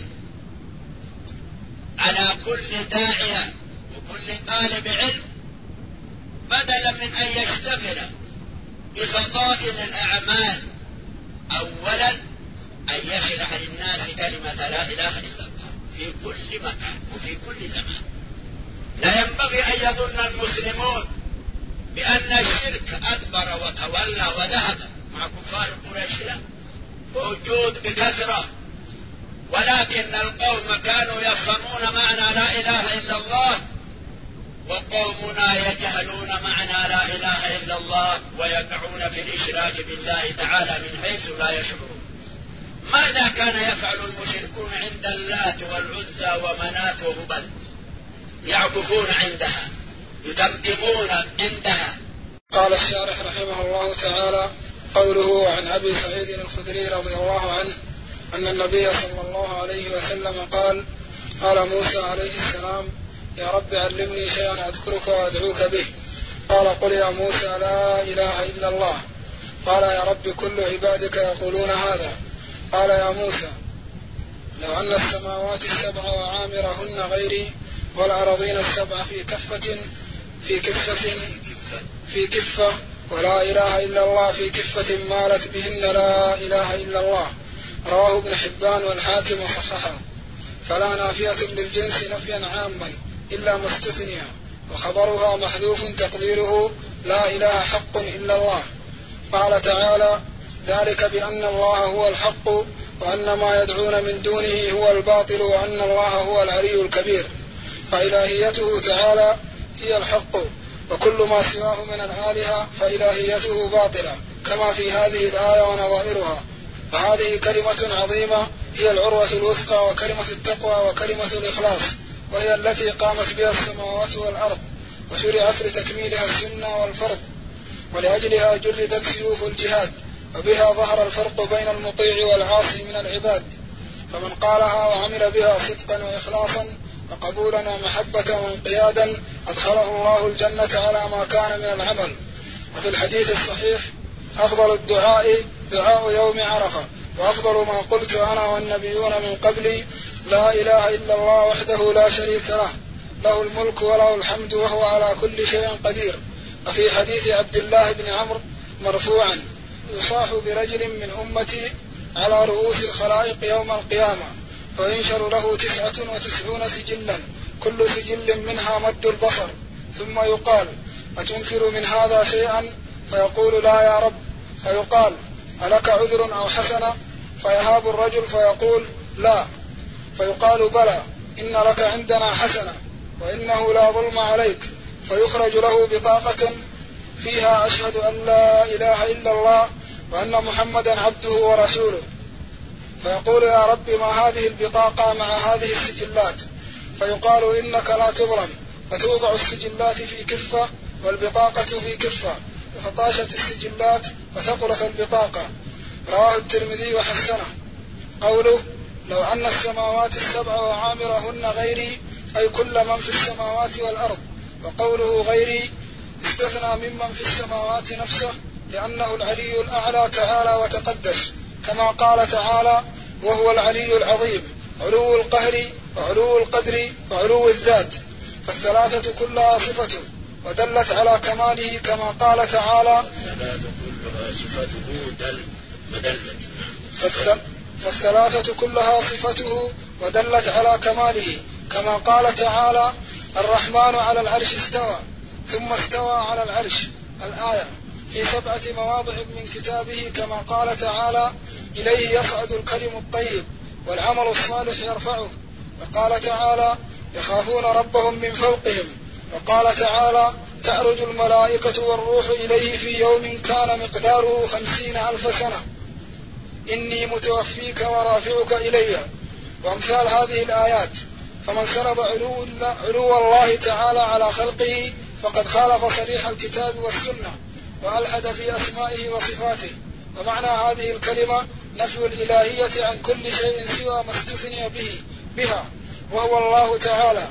على كل داعية وكل طالب علم بدلا من أن يشتغل بفضائل الأعمال أولا أن يشرح للناس كلمة لا إله إلا الله في كل مكان وفي كل زمان. لا ينبغي أن يظن المسلمون بأن الشرك أدبر وتولى وذهب مع كفار قريش، لا، موجود بكثرة، ولكن القوم كانوا يفهمون معنى لا إله إلا الله، وقومنا يجهلون معنى لا إله إلا الله ويقعون في الإشراك بالله تعالى من حيث لا يشعرون. ماذا كان يفعل المشركون عند اللات والعزى ومنات وهبل؟ يعكفون عندها، يتمتمون عندها. قال الشارح رحمه الله تعالى: قوله عن أبي سعيد الخدري رضي الله عنه أن النبي صلى الله عليه وسلم قال: قال موسى عليه السلام: يا رب علمني شيئا أذكرك وأدعوك به. قال: قل يا موسى لا إله إلا الله. قال: يا رب كل عبادك يقولون هذا. قال: يا موسى لو أن السماوات السبع وعامرهن غيري والأرضين السبع في كفة ولا إله إلا الله في كفة مالت بهن لا إله إلا الله. رواه ابن حبان والحاكم وصححه. فلا نافية للجنس نفيا عاما إلا ما استثني، وخبرها محذوف تقديره لا إله حق إلا الله. قال تعالى: ذلك بأن الله هو الحق وأن ما يدعون من دونه هو الباطل وأن الله هو العلي الكبير. فإلهيته تعالى هي الحق، وكل ما سواه من الآلهة فإلهيته باطلة، كما في هذه الآية ونظائرها. فهذه كلمة عظيمة هي العروة الوثقى وكلمة التقوى وكلمة الإخلاص، وهي التي قامت بها السماوات والأرض، وشرعت لتكميلها السنة والفرض، ولأجلها جردت سيوف الجهاد، وبها ظهر الفرق بين المطيع والعاصي من العباد. فمن قالها وعمل بها صدقا وإخلاصا وقبولا ومحبة وانقيادا أدخله الله الجنة على ما كان من العمل. وفي الحديث الصحيح: أفضل الدعاء دعاء يوم عرفة، وأفضل ما قلت أنا والنبيون من قبلي لا إله إلا الله وحده لا شريك له، له الملك وله الحمد وهو على كل شيء قدير. وفي حديث عبد الله بن عمرو مرفوعا: يصاح برجل من أمتي على رؤوس الخلائق يوم القيامة فينشر له 99 سجلا كل سجل منها مد البصر ثم يقال أتنكر من هذا شيئا فيقول لا يا رب فيقال ألك عذر أو حسنة فيهاب الرجل فيقول لا فيقال بلى إن لك عندنا حسنة وإنه لا ظلم عليك فيخرج له بطاقة فيها أشهد أن لا إله إلا الله وأن محمدا عبده ورسوله فيقول يا رب ما هذه البطاقة مع هذه السجلات فيقال إنك لا تظلم فتوضع السجلات في كفة والبطاقة في كفة فطاشت السجلات وثقلت البطاقة. رواه الترمذي وحسنه. قوله لو أن السماوات السبع وعامرهن غيري أي كل من في السماوات والأرض. وقوله غيري استثنى ممن في السماوات نفسه لأنه العلي الأعلى تعالى وتقدس كما قال تعالى وهو العلي العظيم علو القهر وعلو القدر وعلو الذات فالثلاثة كلها صفته ودلت على كماله كما قال تعالى فالثلاثة كلها صفته ودلت على كماله كما قال تعالى الرحمن على العرش استوى ثم استوى على العرش الآية في 7 مواضع من كتابه كما قال تعالى إليه يصعد الكلم الطيب والعمل الصالح يرفعه. وقال تعالى يخافون ربهم من فوقهم. وقال تعالى تعرج الملائكة والروح إليه في يوم كان مقداره 50,000 سنة إني متوفيك ورافعك إلي. وأمثال هذه الآيات. فمن سلب علو الله تعالى على خلقه فقد خالف صريح الكتاب والسنة وألحد في أسمائه وصفاته. ومعنى هذه الكلمة نفي الإلهية عن كل شيء سوى ما استثني بها وهو الله تعالى.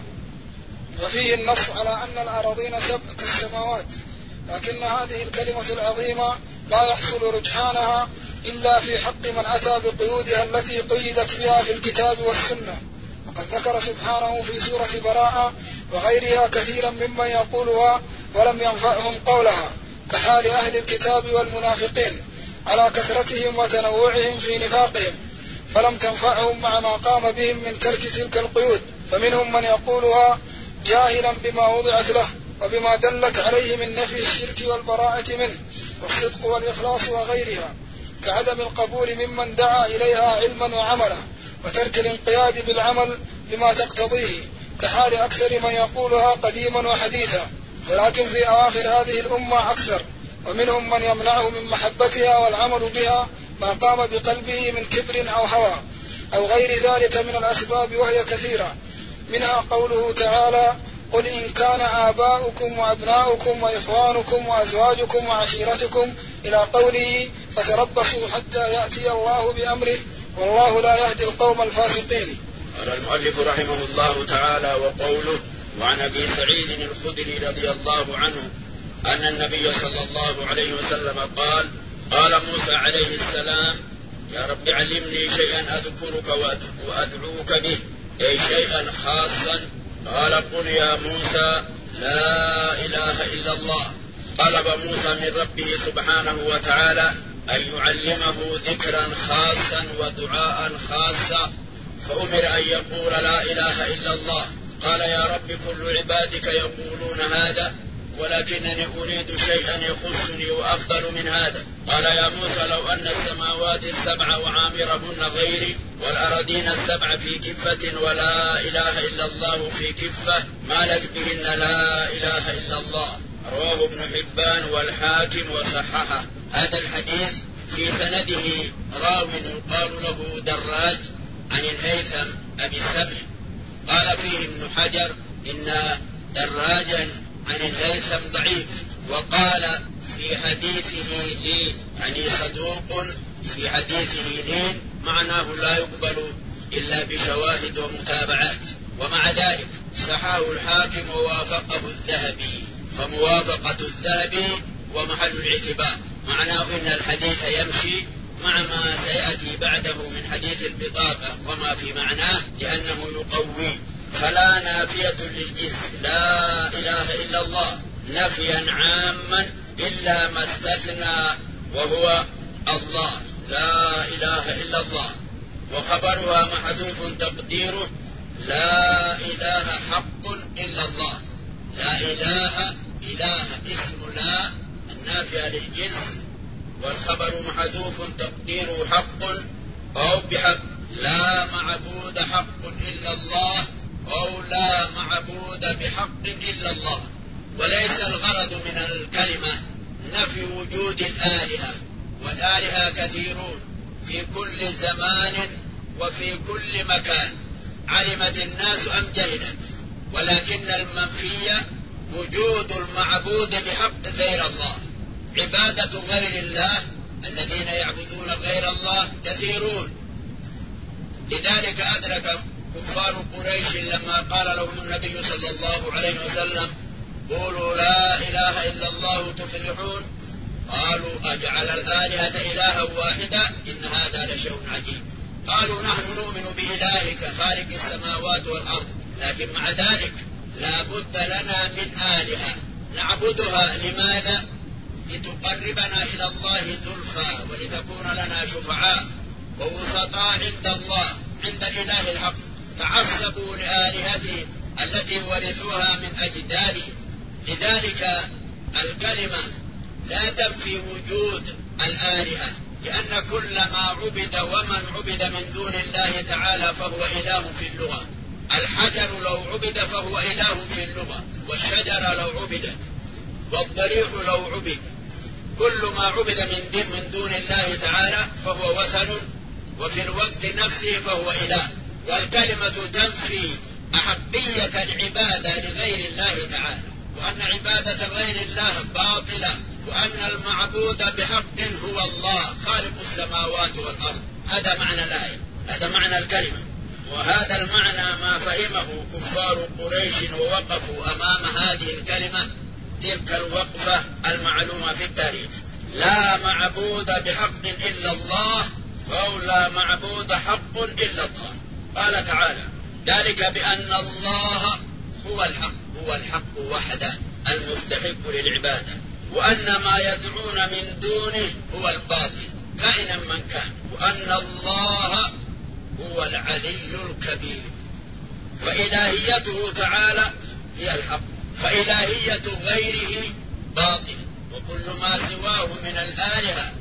وفيه النص على أن الأراضين 7 كالسماوات لكن هذه الكلمة العظيمة لا يحصل رجحانها إلا في حق من أتى بقيودها التي قيدت بها في الكتاب والسنة. وقد ذكر سبحانه في سورة براءة وغيرها كثيرا ممن يقولها ولم ينفعهم قولها كحال أهل الكتاب والمنافقين على كثرتهم وتنوعهم في نفاقهم فلم تنفعهم مع ما قام بهم من ترك تلك القيود. فمنهم من يقولها جاهلا بما وضعت له وبما دلت عليه من نفي الشرك والبراءة منه والصدق والإخلاص وغيرها كعدم القبول ممن دعا إليها علما وعملا وترك الانقياد بالعمل بما تقتضيه كحال أكثر من يقولها قديما وحديثا ولكن في أواخر هذه الأمة أكثر. ومنهم من يمنعه من محبتها والعمل بها ما قام بقلبه من كبر أو هوى أو غير ذلك من الأسباب وهي كثيرة منها قوله تعالى قل إن كان آباؤكم وأبناؤكم وإخوانكم وأزواجكم وعشيرتكم إلى قوله فتربصوا حتى يأتي الله بأمره والله لا يهدي القوم الفاسقين. قال المؤلف رحمه الله تعالى وقوله وعن أبي سعيد الخدري رضي الله عنه أن النبي صلى الله عليه وسلم قال موسى عليه السلام يا رب علمني شيئا أذكرك وأدعوك به أي شيئا خاصا. قال قل يا موسى لا إله إلا الله. طلب موسى من ربه سبحانه وتعالى أن يعلمه ذكرا خاصا ودعاء خاصا فأمر أن يقول لا إله إلا الله. قال يا رب كل عبادك يقولون هذا ولكنني أريد شيئا يخصني وأفضل من هذا. قال يا موسى لو أن السماوات 7 وعامرهن غيري والأراضين 7 في كفة ولا إله إلا الله في كفة مالت بهن لا إله إلا الله. رواه ابن حبان والحاكم وصححه. هذا الحديث في سنده راو يقال له دراج عن الهيثم أبي السمح. قال فيه ابن حجر إن دراجا عن الهيثم ضعيف وقال في حديثه لين يعني صدوق في حديثه لين معناه لا يقبل إلا بشواهد ومتابعات. ومع ذلك صححه الحاكم ووافقه الذهبي فموافقة الذهبي ومحل الاعتبار معناه إن الحديث يمشي مع ما سيأتي بعده من حديث البطاقة وما في معناه لأنه يقوي. فلا نافية للجنس لا إله إلا الله نفيا عاما إلا ما استثنى وهو الله لا إله إلا الله، وخبرها محذوف تقديره لا إله حق إلا الله. لا إله اسم لا النافية للجنس، والخبر محذوف تقديره حق أو بحق. لا معبود حق إلا الله أو لا معبود بحق إلا الله. وليس الغرض من الكلمة نفي وجود الآلهة، والآلهة كثيرون في كل زمان وفي كل مكان، علمت الناس أم جهلت، ولكن المنفي وجود المعبود بحق غير الله. عبادة غير الله، الذين يعبدون غير الله كثيرون. لذلك أدرك كفار قريش لما قال لهم النبي صلى الله عليه وسلم قولوا لا إله إلا الله تفلحون، قالوا أجعل الآلهة إلها واحدة إن هذا لشيء عجيب. قالوا نحن نؤمن بإلهك خالق السماوات والأرض، لكن مع ذلك لا بد لنا من آلهة نعبدها. لماذا؟ لتقربنا إلى الله زلفى، ولتكون لنا شفعاء ووسطاء عند الله، عند الإله الحق. تعصبوا لآلهتهم التي ورثوها من أجدادهم. لذلك الكلمة لا تنفي وجود الآلهة، لأن كل ما عبد ومن عبد من دون الله تعالى فهو إله في اللغة. الحجر لو عبد فهو إله في اللغة، والشجرة لو عبدت، والضريح لو عبد، كل ما عبد من دون الله تعالى فهو وثن، وفي الوقت نفسه فهو إله. والكلمة تنفي أحقية العبادة لغير الله تعالى، وأن عبادة غير الله باطلة، وأن المعبود بحق هو الله خالق السماوات والأرض. هذا معنى الآية، هذا معنى الكلمة. وهذا المعنى ما فهمه كفار قريش ووقفوا أمام هذه الكلمة تلك الوقفة المعلومة في التاريخ. لا معبود بحق إلا الله أو لا معبود حق إلا الله. قال تعالى ذلك بأن الله هو الحق وحده المستحق للعبادة، وأن ما يدعون من دونه هو الباطل كائنا من كان، وأن الله هو العلي الكبير. فإلهيته تعالى هي الحق، فإلهية غيره باطل، وكل ما سواه من الآلهة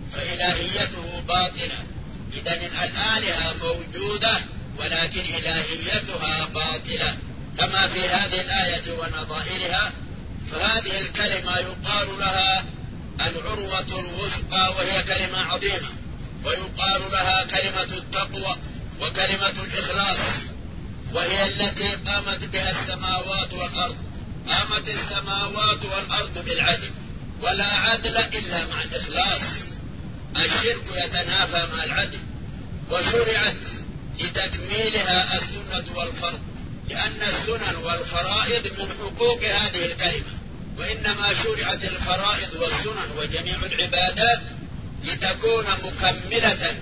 فإلهيته باطلة. إذن الآلهة موجودة ولكن إلهيتها باطلة، كما في هذه الآية ونظائرها. فهذه الكلمة يقال لها العروة الوثقى، وهي كلمة عظيمة، ويقال لها كلمة التقوى وكلمة الإخلاص، وهي التي قامت بها السماوات والأرض. قامت السماوات والأرض بالعدل، ولا عدل إلا مع الإخلاص. الشرك يتنافى مع العدل، وشرعت لتكميلها السنة والفرض، لأن السنن والفرائض من حقوق هذه الكلمة. وإنما شرعت الفرائض والسنن وجميع العبادات لتكون مكملة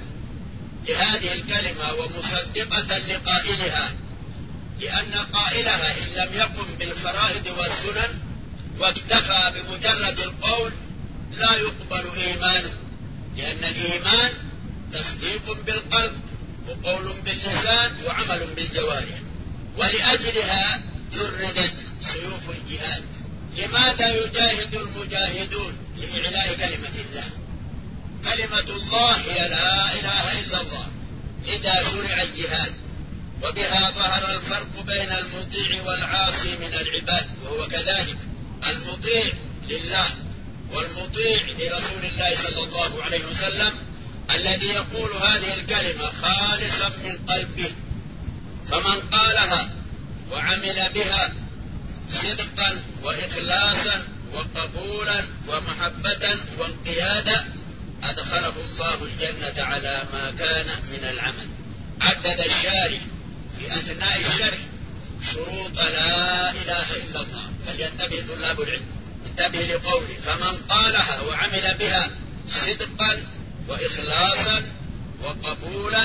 لهذه الكلمة ومصدقة لقائلها، لأن قائلها إن لم يقم بالفرائض والسنن واكتفى بمجرد القول لا يقبل إيمانه، لأن الإيمان تصديق بالقلب وقول باللسان وعمل بالجوارح. ولأجلها جردت سيوف الجهاد. لماذا يجاهد المجاهدون؟ لإعلاء كلمة الله. كلمة الله هي لا إله إلا الله، لذا شرع الجهاد. وبها ظهر الفرق بين المطيع والعاصي من العباد، وهو كذلك المطيع لله والمطيع لرسول الله صلى الله عليه وسلم، الذي يقول هذه الكلمة خالصا من قلبه. فمن قالها وعمل بها صدقا وإخلاصا وقبولا ومحبة وانقيادا أدخله الله الجنة على ما كان من العمل. عدد الشارح في أثناء الشرح شروط لا إله إلا الله، فلينتبه طلاب العلم، انتبه لقوله فمن قالها وعمل بها صدقا وإخلاصا وقبولا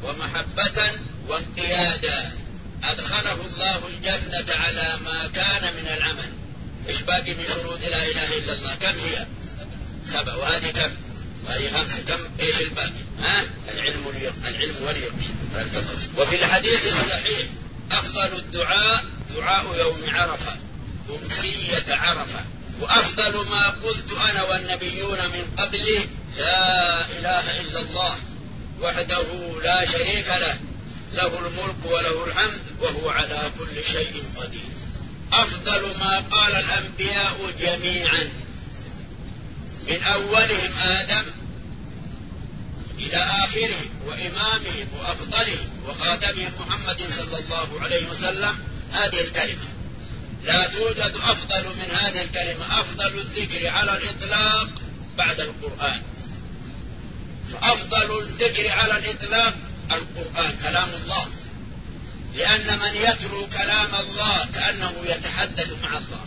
ومحبة وانقيادا أدخله الله الجنة على ما كان من العمل. إيش باقي من شروط لا إله إلا الله؟ كم هي؟ 7. وهذه كم؟ هذه 5. كم ايش الباقي؟ العلم واليقين. وفي الحديث الصحيح افضل الدعاء دعاء يوم عرفة أمسية عرفة، وافضل ما قلت انا والنبيون من قبلي لا اله الا الله وحده لا شريك له، له الملك وله الحمد وهو على كل شيء قدير. أفضل ما قال الأنبياء جميعا من أولهم آدم إلى آخرهم وإمامهم وأفضلهم وخاتمهم محمد صلى الله عليه وسلم هذه الكلمة. لا توجد أفضل من هذه الكلمة. أفضل الذكر على الإطلاق بعد القرآن، فأفضل الذكر على الإطلاق القرآن كلام الله، لأن من يتلو كلام الله كأنه يتحدث مع الله.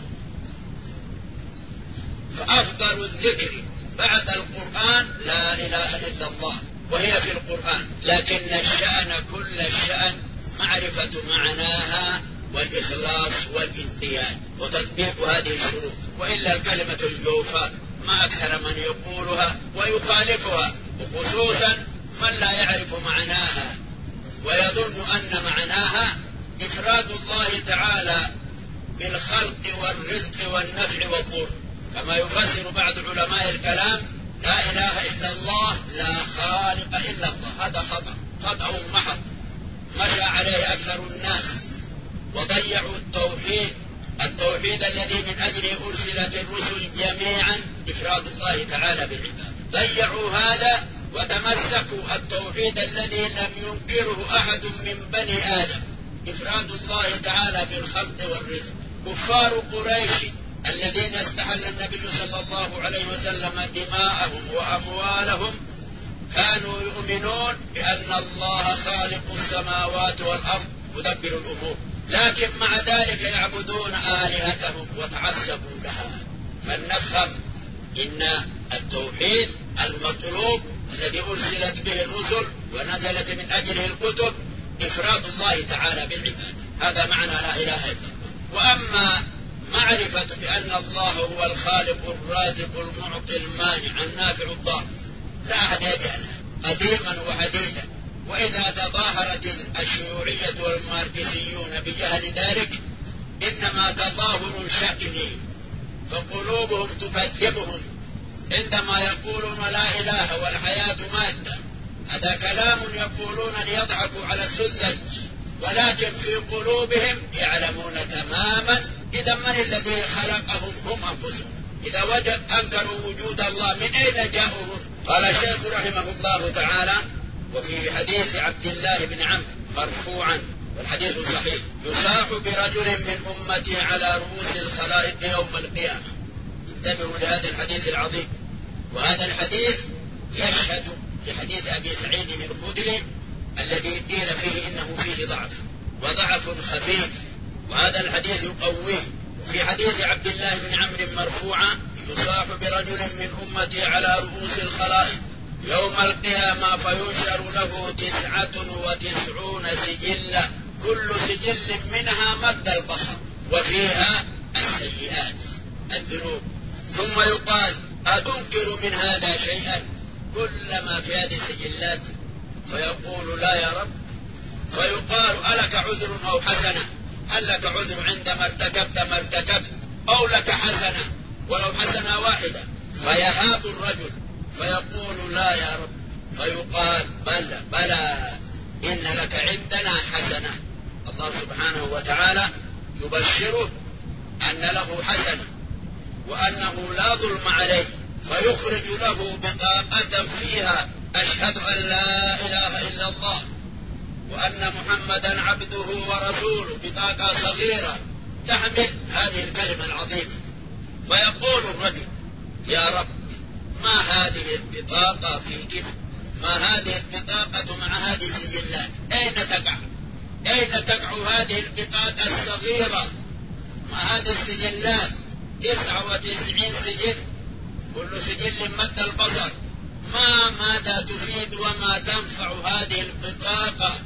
فأفضل الذكر بعد القرآن لا إله إلا الله، وهي في القرآن، لكن الشأن كل الشأن معرفة معناها والإخلاص والانقياد وتطبيق هذه الشروط، وإلا الكلمة الجوفاء ما أكثر من يقولها ويخالفها، وخصوصا من لا يعرف معناها ويظن أن معناها إفراد الله تعالى بالخلق والرزق والنفع والضر، كما يفسر بعض علماء الكلام لا إله إلا الله لا خالق إلا الله. هذا خطأ محض مشى عليه أكثر الناس وضيعوا التوحيد الذي من أجله أرسلت الرسل جميعا إفراد الله تعالى بالعباد. ضيعوا هذا وتمسكوا التوحيد الذي لم ينكره أحد من بني آدم، إفراد الله تعالى بالخلق والرزق. كفار قريش الذين استحل النبي صلى الله عليه وسلم دماءهم وأموالهم كانوا يؤمنون بأن الله خالق السماوات والأرض مدبر الأمور، لكن مع ذلك يعبدون آلهتهم وتعصبوا لها. فلنفهم إن التوحيد المطلوب الذي أرسلت به الرسل ونزلت من أجله الكتب إفراد الله تعالى بالعبادة، هذا معنى لا إله إلا الله. وأما معرفة بأن الله هو الخالق الرازق المعطي المانع النافع الضار لا أحد يجهلها قديما وحديثا، وإذا تظاهرت الشيوعية والماركسيون بجهل ذلك إنما تظاهر شكلي، فقلوبهم تكذبهم عندما يقولون لا إله والحياة مادة. هذا كلام يقولون ليضحكوا على السذج، ولكن في قلوبهم يعلمون تماما إذا من الذي خلقهم هم أنفسهم. إذا أنكروا وجود الله من أين جاءهم؟ قال الشيخ رحمه الله تعالى وفي حديث عبد الله بن عمرو مرفوعا والحديث صحيح يصاح برجل من أمتي على رؤوس الخلائق يوم القيامة. انتبهوا لهذا الحديث العظيم، وهذا الحديث يشهد لحديث أبي سعيد الخدري الذي قيل فيه إنه فيه ضعف وضعف خفيف، وهذا الحديث يقويه. وفي حديث عبد الله بن عمرو مرفوعا يصاح برجل من أمتي على رؤوس الخلائق يوم القيامة فينشر له 99 سجلا كل سجل منها مد البصر وفيها السيئات الذنوب، ثم يقال أتنكر من هذا شيئا؟ كل ما في هذه السجلات فيقول لا يا رب، فيقال ألك عذر أو حسنة؟ هل لك عذر عندما ارتكبت ما ارتكبت أو لك حسنة ولو حسنة واحدة؟ فيهاب الرجل فيقول لا يا رب، فيقال بلى إن لك عندنا حسنة. الله سبحانه وتعالى يبشره أن له حسنة وأنه لا ظلم عليه، فيخرج له بطاقة فيها أشهد أن لا إله إلا الله وأن محمدا عبده ورسوله، بطاقة صغيرة تحمل هذه الكلمة العظيمة. فيقول الرجل يا رب ما هذه البطاقة في كده؟ ما هذه البطاقة مع هذه السجلات؟ أين تقع هذه البطاقة الصغيرة مع هذه السجلات؟ 99 سجل كل سجل مد البصر، ماذا تفيد وما تنفع هذه البطاقة؟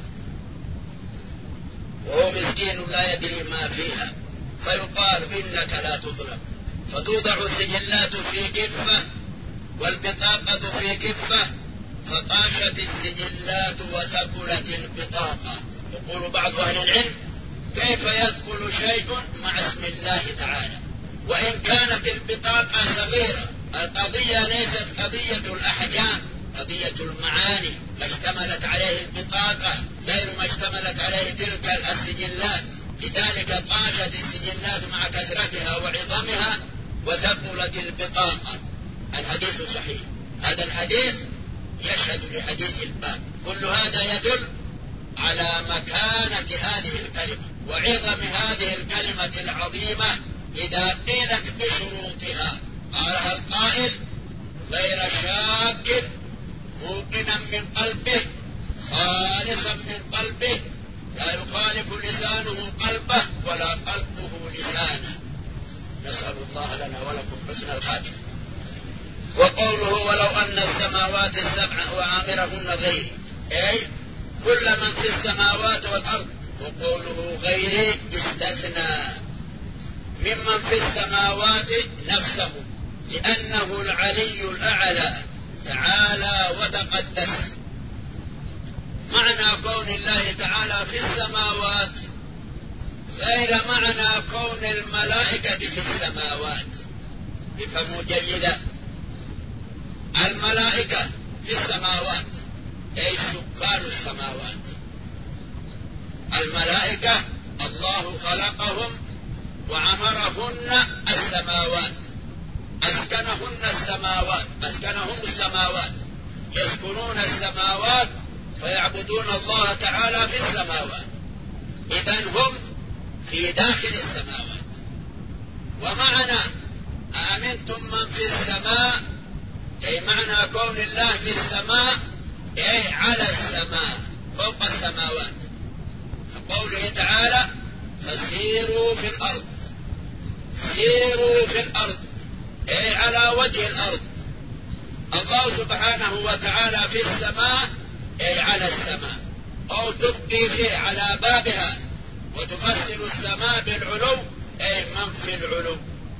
وهو مسكين لا يدري ما فيها. فيقال إنك لا تظلم، فتوضع السجلات في كفة والبطاقة في كفة فطاشت السجلات وثقلت البطاقة. يقول بعض أهل العلم: كيف يثقل شيء مع اسم الله تعالى؟ وإن كانت البطاقة صغيرة، القضية ليست قضية الأحجام، قضية المعاني. ما اشتملت عليه البطاقة غير ما اشتملت عليه تلك السجلات، لذلك طاشت السجلات مع كثرتها وعظمها وثقلت البطاقة. الحديث صحيح. هذا الحديث يشهد لحديث الباب. كل هذا يدل على مكانة هذه الكلمة وعظم هذه الكلمة العظيمة إذا قيلت بشروطها. قالها القائل: غير شاك موقنا من قلبه خالصا من قلبه، لا يخالف لسانه قلبه ولا قلبه لسانه. نسأل الله لنا ولكم حسن الخاتمة. وقوله: ولو أن السماوات السبع وعامرهن غيري، أي كل من في السماوات والأرض. وقوله غيري استثنى ممن في السماوات نفسه، لأنه العلي الأعلى تعالى وتقدس. معنى كون الله تعالى في السماوات غير معنى كون الملائكة في السماوات. افهموا جيدا: الملائكة في السماوات أي سكان السماوات. الملائكة الله خلقهم وعمرهن السماوات، أسكنهم السماوات، يسكنون السماوات فيعبدون الله تعالى في السماوات، إذن هم في داخل السماوات. ومعنى أأمنتم من في السماء أي معنى كون الله في السماء أي على السماء فوق السماوات. قوله تعالى: فسيروا في الأرض. سيروا في الأرض أي على وجه الأرض. الله سبحانه وتعالى في السماء أي على السماء، أو تبقي فيه على بابها، وتفسر السماء بالعلو أي من في العلو.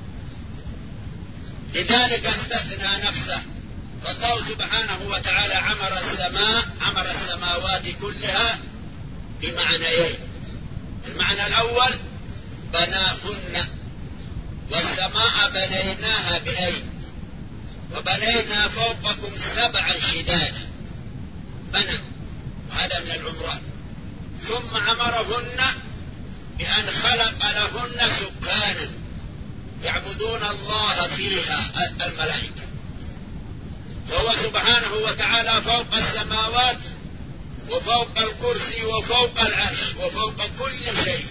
لذلك استثنى نفسه. فالله سبحانه وتعالى عمر السماوات كلها بمعنيين: المعنى الأول بناهن، والسماء بنيناها بأيد، وبنينا فوقكم 7 شدادا. بنى، وهذا من العمران. ثم عمرهن بأن خلق لهن سكانا يعبدون الله فيها الملائكة. فهو سبحانه وتعالى فوق السماوات وفوق الكرسي وفوق العرش وفوق كل شيء.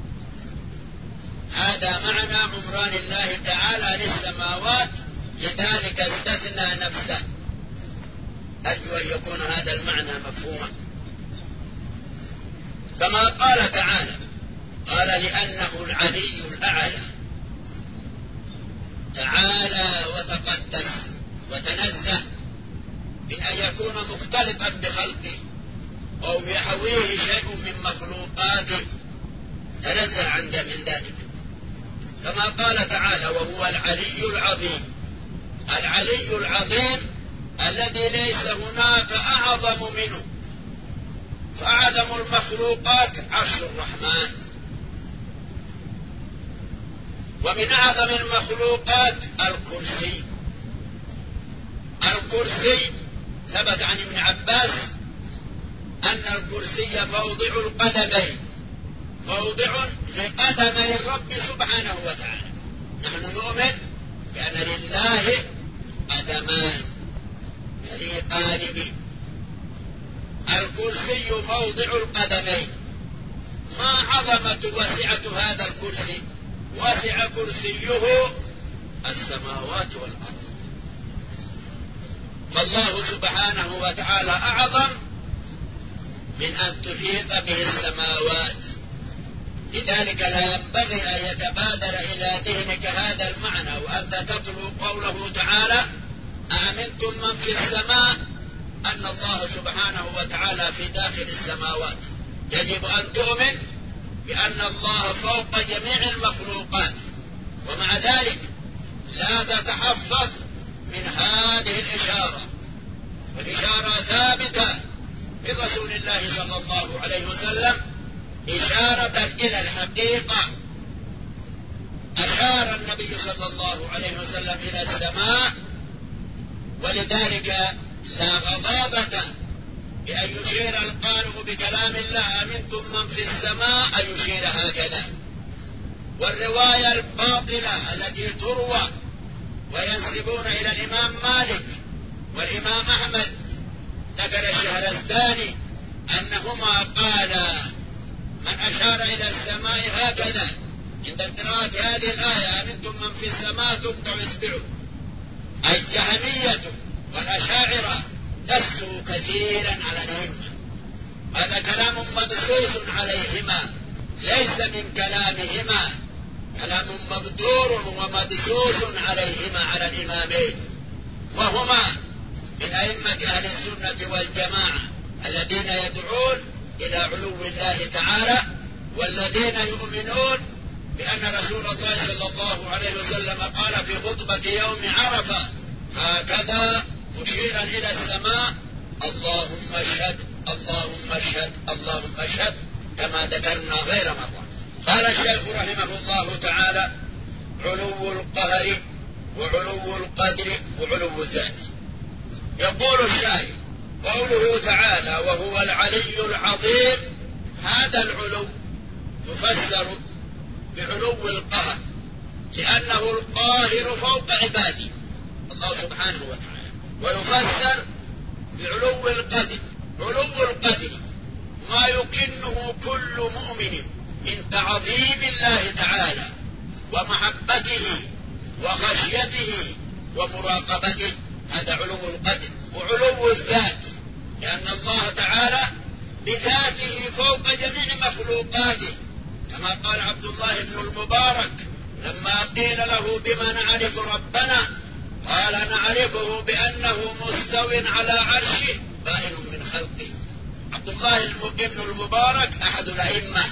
هذا معنى عمران الله تعالى للسماوات، لذلك استثنى نفسه. أرجو أن يكون هذا المعنى مفهوما. كما قال تعالى: قال لأنه العلي الأعلى تعالى وتقدس وتنزه من أن يكون مختلطا بخلقه أو يحويه شيء من مخلوقاته، تنزه من ذلك. كما قال تعالى: وهو العلي العظيم. العلي العظيم الذي ليس هناك أعظم منه. فأعظم المخلوقات عرش الرحمن، ومن أعظم المخلوقات الكرسي. الكرسي ثبت عن ابن عباس أن الكرسي موضع القدمين، موضع لقدمي الرب سبحانه وتعالى. نحن نؤمن بأن لله قدمان يليقان به. الكرسي موضع القدمين. ما عظمة وسعة هذا الكرسي؟ وسع كرسيه السماوات والأرض. فالله سبحانه وتعالى أعظم من أن تحيط به السماوات. لذلك لا ينبغي أن يتبادر إلى ذهنك هذا المعنى وأنت تتلو قوله تعالى: أأمنتم من في السماء، أن الله سبحانه وتعالى في داخل السماوات. يجب أن تؤمن بأن الله فوق جميع المخلوقات، ومع ذلك لا تتحفظ من هذه صلى الله عليه وسلم إشارة إلى الحقيقة. أشار النبي صلى الله عليه وسلم إلى السماء، ولذلك لا غضاضة بأن يشير القارئ بكلام الله أمنتم من في السماء أن يشير هكذا. والرواية الباطلة التي تروى وينسبون إلى الإمام مالك والإمام أحمد، ذكر الشهرستاني أنهما قالا من أشار إلى السماء هكذا عند قراءة هذه الآية أمنتم من في السماء تقطع إصبعه. الجهمية والأشاعرة دسوا كثيرا على الأئمة، هذا كلام مدسوس عليهما، ليس من كلامهما، كلام مبتور ومدسوس عليهما على الإمامين، وهما من أئمة أهل السنة والجماعة الذين يدعون إلى علو الله تعالى، والذين يؤمنون بأن رسول الله صلى الله عليه وسلم قال في خطبة يوم عرفة هكذا مشيرا إلى السماء: اللهم اشهد اللهم اشهد اللهم اشهد، كما ذكرنا غير مرة. قال الشيخ رحمه الله تعالى: علو القهر وعلو القدر وعلو الذات. يقول الشاعر: قوله تعالى وهو العلي العظيم، هذا العلو يفسر بعلو القهر، لأنه القاهر فوق عباده الله سبحانه وتعالى، ويفسر بعلو القدر. علو القدر ما يكنه كل مؤمن من تعظيم الله تعالى ومحبته وخشيته ومراقبته، هذا علو القدر. وعلو الذات، لأن الله تعالى بذاته فوق جميع مخلوقاته، كما قال عبد الله بن المبارك لما قيل له بما نعرف ربنا قال نعرفه بأنه مستو على عرشه بائن من خلقه. عبد الله بن المبارك أحد الأئمة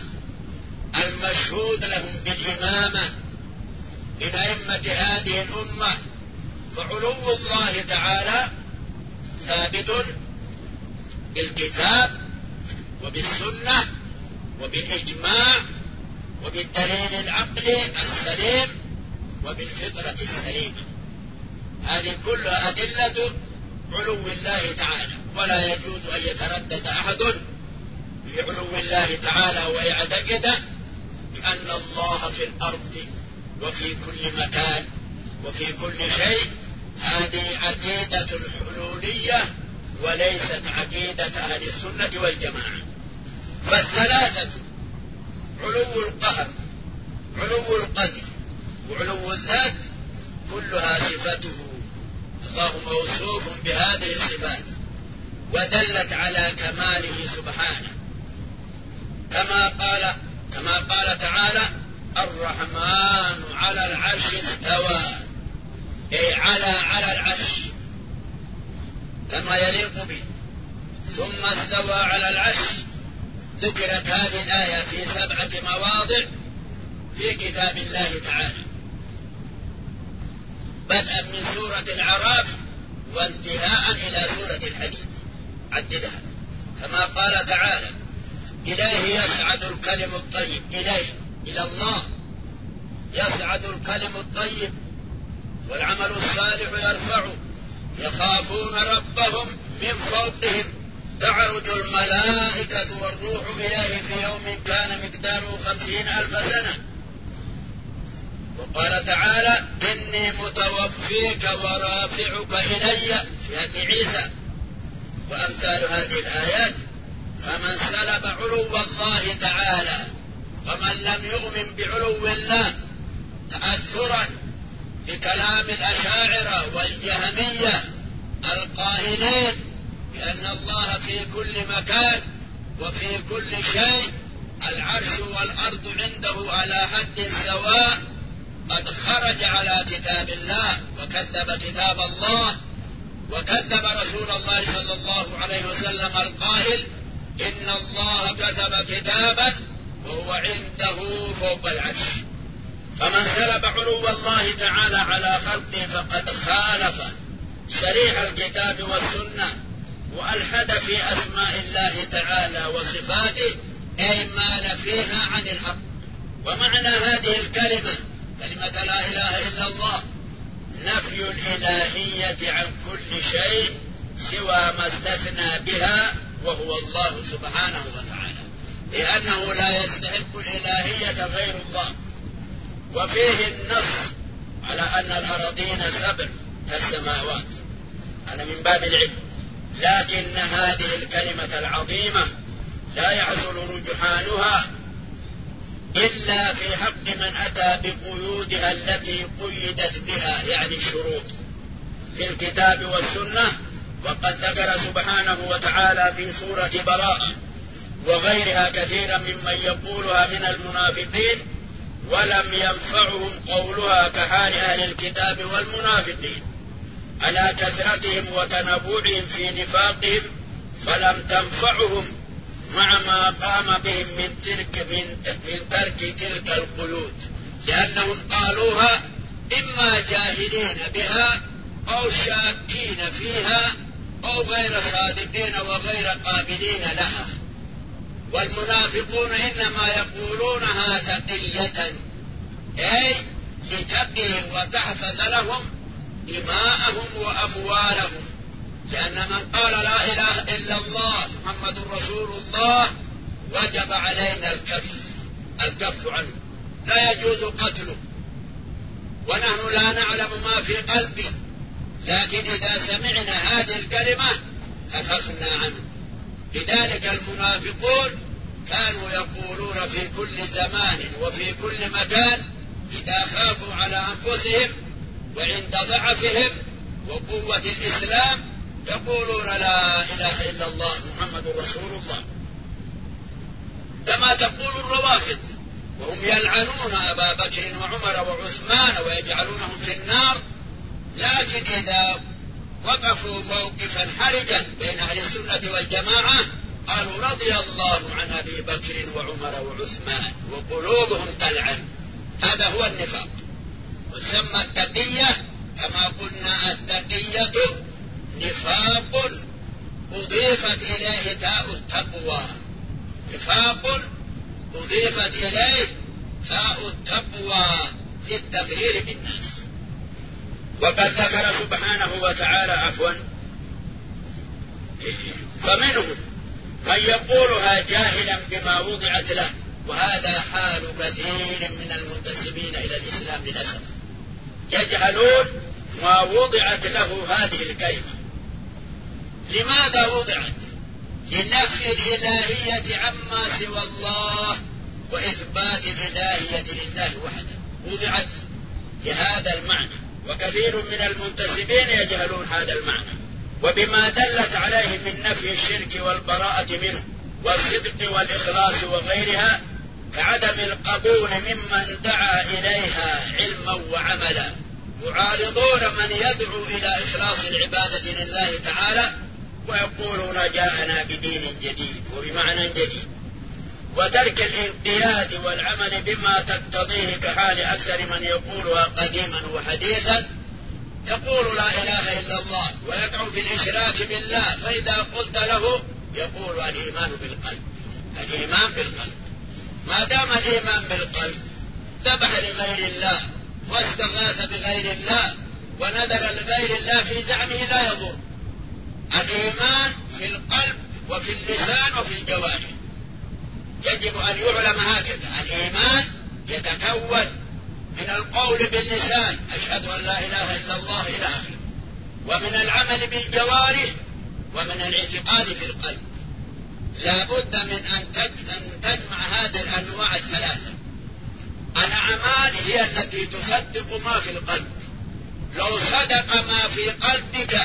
المشهود لهم بالإمامة من أئمة هذه الأمة. فعلو الله تعالى ثابت بالكتاب وبالسنة وبالإجماع وبالدليل العقلي السليم وبالفطرة السليمة. هذه كلها أدلة علو الله تعالى، ولا يجوز أن يتردد أحد في علو الله تعالى ويعتقد بأن الله في الأرض وفي كل مكان وفي كل شيء. هذه عقيدة الحلولية وليست عقيدة أهل السنة والجماعة. فالثلاثة علو القهر علو القدر وعلو الذات كلها صفته، الله موصوف بهذه الصفات ودلت على كماله سبحانه، كما قال تعالى الرحمن على العرش استوى، أي على العرش كما يليق به. ثم استوى على العرش. ذكرت هذه الآية في 7 مواضع في كتاب الله تعالى، بدءا من سورة الأعراف وانتهاء إلى سورة الحديد، عددها. كما قال تعالى إليه يصعد الكلم الطيب، إليه إلى الله يصعد الكلم الطيب والعمل الصالح يرفعه، يخافون ربهم من فوقهم، تعرج الملائكة والروح إليه في يوم كان مقداره 50,000 سنة. وقال تعالى إني متوفيك ورافعك إلي في حق عيسى، وأمثال هذه الآيات. فمن سلب علو الله تعالى ومن لم يؤمن بعلو الله تأثرا بكلام الأشاعرة والجهمية القائلين بأن الله في كل مكان وفي كل شيء، العرش والأرض عنده على حد سواء، قد خرج على كتاب الله وكذب كتاب الله وكذب رسول الله صلى الله عليه وسلم القائل إن الله كتب كتابا وهو عنده فوق العرش. فمن سلب علو الله تعالى على خلقه فقد خالف شريعة الكتاب والسنة، وألحد في أسماء الله تعالى فيها عن الحق. ومعنى هذه الكلمة كلمة لا إله إلا الله نفي الإلهية عن كل شيء سوى ما استثنى بها وهو الله سبحانه وتعالى، لأنه لا يستحق الإلهية غير الله. وفيه النص على أن الأراضين 7 كالسماوات، هذا من باب العلم. لكن هذه الكلمة العظيمة لا يحصل رجحانها إلا في حق من أتى بقيودها التي قيدت بها، يعني الشروط في الكتاب والسنة. وقد ذكر سبحانه وتعالى في سورة براءة وغيرها كثيرا ممن يقولها من المنافقين ولم ينفعهم قولها كحال أهل الكتاب والمنافقين على كثرتهم وتنوعهم في نفاقهم، فلم تنفعهم مع ما قام بهم من ترك تلك القيود، لأنهم قالوها إما جاهلين بها أو شاكين فيها أو غير صادقين وغير قابلين لها. والمنافقون إنما يقولونها تقية، أي لتقي وتحفظ لهم دماءهم وأموالهم، لأن من قال لا إله إلا الله محمد رسول الله وجب علينا الكف عنه، لا يجوز قتله، ونحن لا نعلم ما في قلبه، لكن إذا سمعنا هذه الكلمة كففنا عنه. لذلك المنافقون كانوا يقولون في كل زمان وفي كل مكان إذا خافوا على أنفسهم وعند ضعفهم وقوة الإسلام يقولون لا إله إلا الله محمد رسول الله، كما تقول الروافض، وهم يلعنون أبا بكر وعمر وعثمان ويجعلونهم في النار. لكن إذا وقفوا موقفا حرجا بين أهل السنة والجماعة قالوا رضي الله عن أبي بكر وعمر وعثمان وقلوبهم تلعن. هذا هو النفاق، وتسمى التقية كما قلنا التقية نفاق أضيفت إليه تاء التقوى، نفاق أضيفت إليه تاء التقوى للتغرير بالناس. وقد ذكر سبحانه وتعالى فمنهم من يقولها جاهلا بما وضعت له، وهذا حال كثير من المنتسبين إلى الإسلام للأسف، يجهلون ما وضعت له هذه الكلمة. لماذا وضعت؟ لنفي الإلهية عما سوى الله وإثبات الإلهية لله وحده، وضعت لهذا المعنى، وكثير من المنتسبين يجهلون هذا المعنى، وبما دلت عليه من نفي الشرك والبراءة منه والصدق والإخلاص وغيرها، كعدم القبول ممن دعا إليها علما وعملا. يعارضون من يدعو إلى إخلاص العبادة لله تعالى ويقولون جاءنا بدين جديد وبمعنى جديد، وترك الانقياد والعمل بما تقتضيه كحال أكثر من يقولها قديما وحديثا، يقول لا إله إلا الله ويدعو في الإشراك بالله، فإذا قلت له يقول الإيمان بالقلب، الإيمان بالقلب. ما دام الإيمان بالقلب ذبح لغير الله واستغاث بغير الله ونذر لغير الله في زعمه لا يضر. الإيمان في القلب وفي اللسان وفي الجوارح، يجب أن يعلم هكذا. الإيمان يتكون من القول باللسان أشهد أن لا إله إلا الله إلى آخره، ومن العمل بالجوارح، ومن الاعتقاد في القلب. لا بد من أن تجمع هذه الأنواع الثلاثة. الأعمال هي التي تصدق ما في القلب، لو صدق ما في قلبك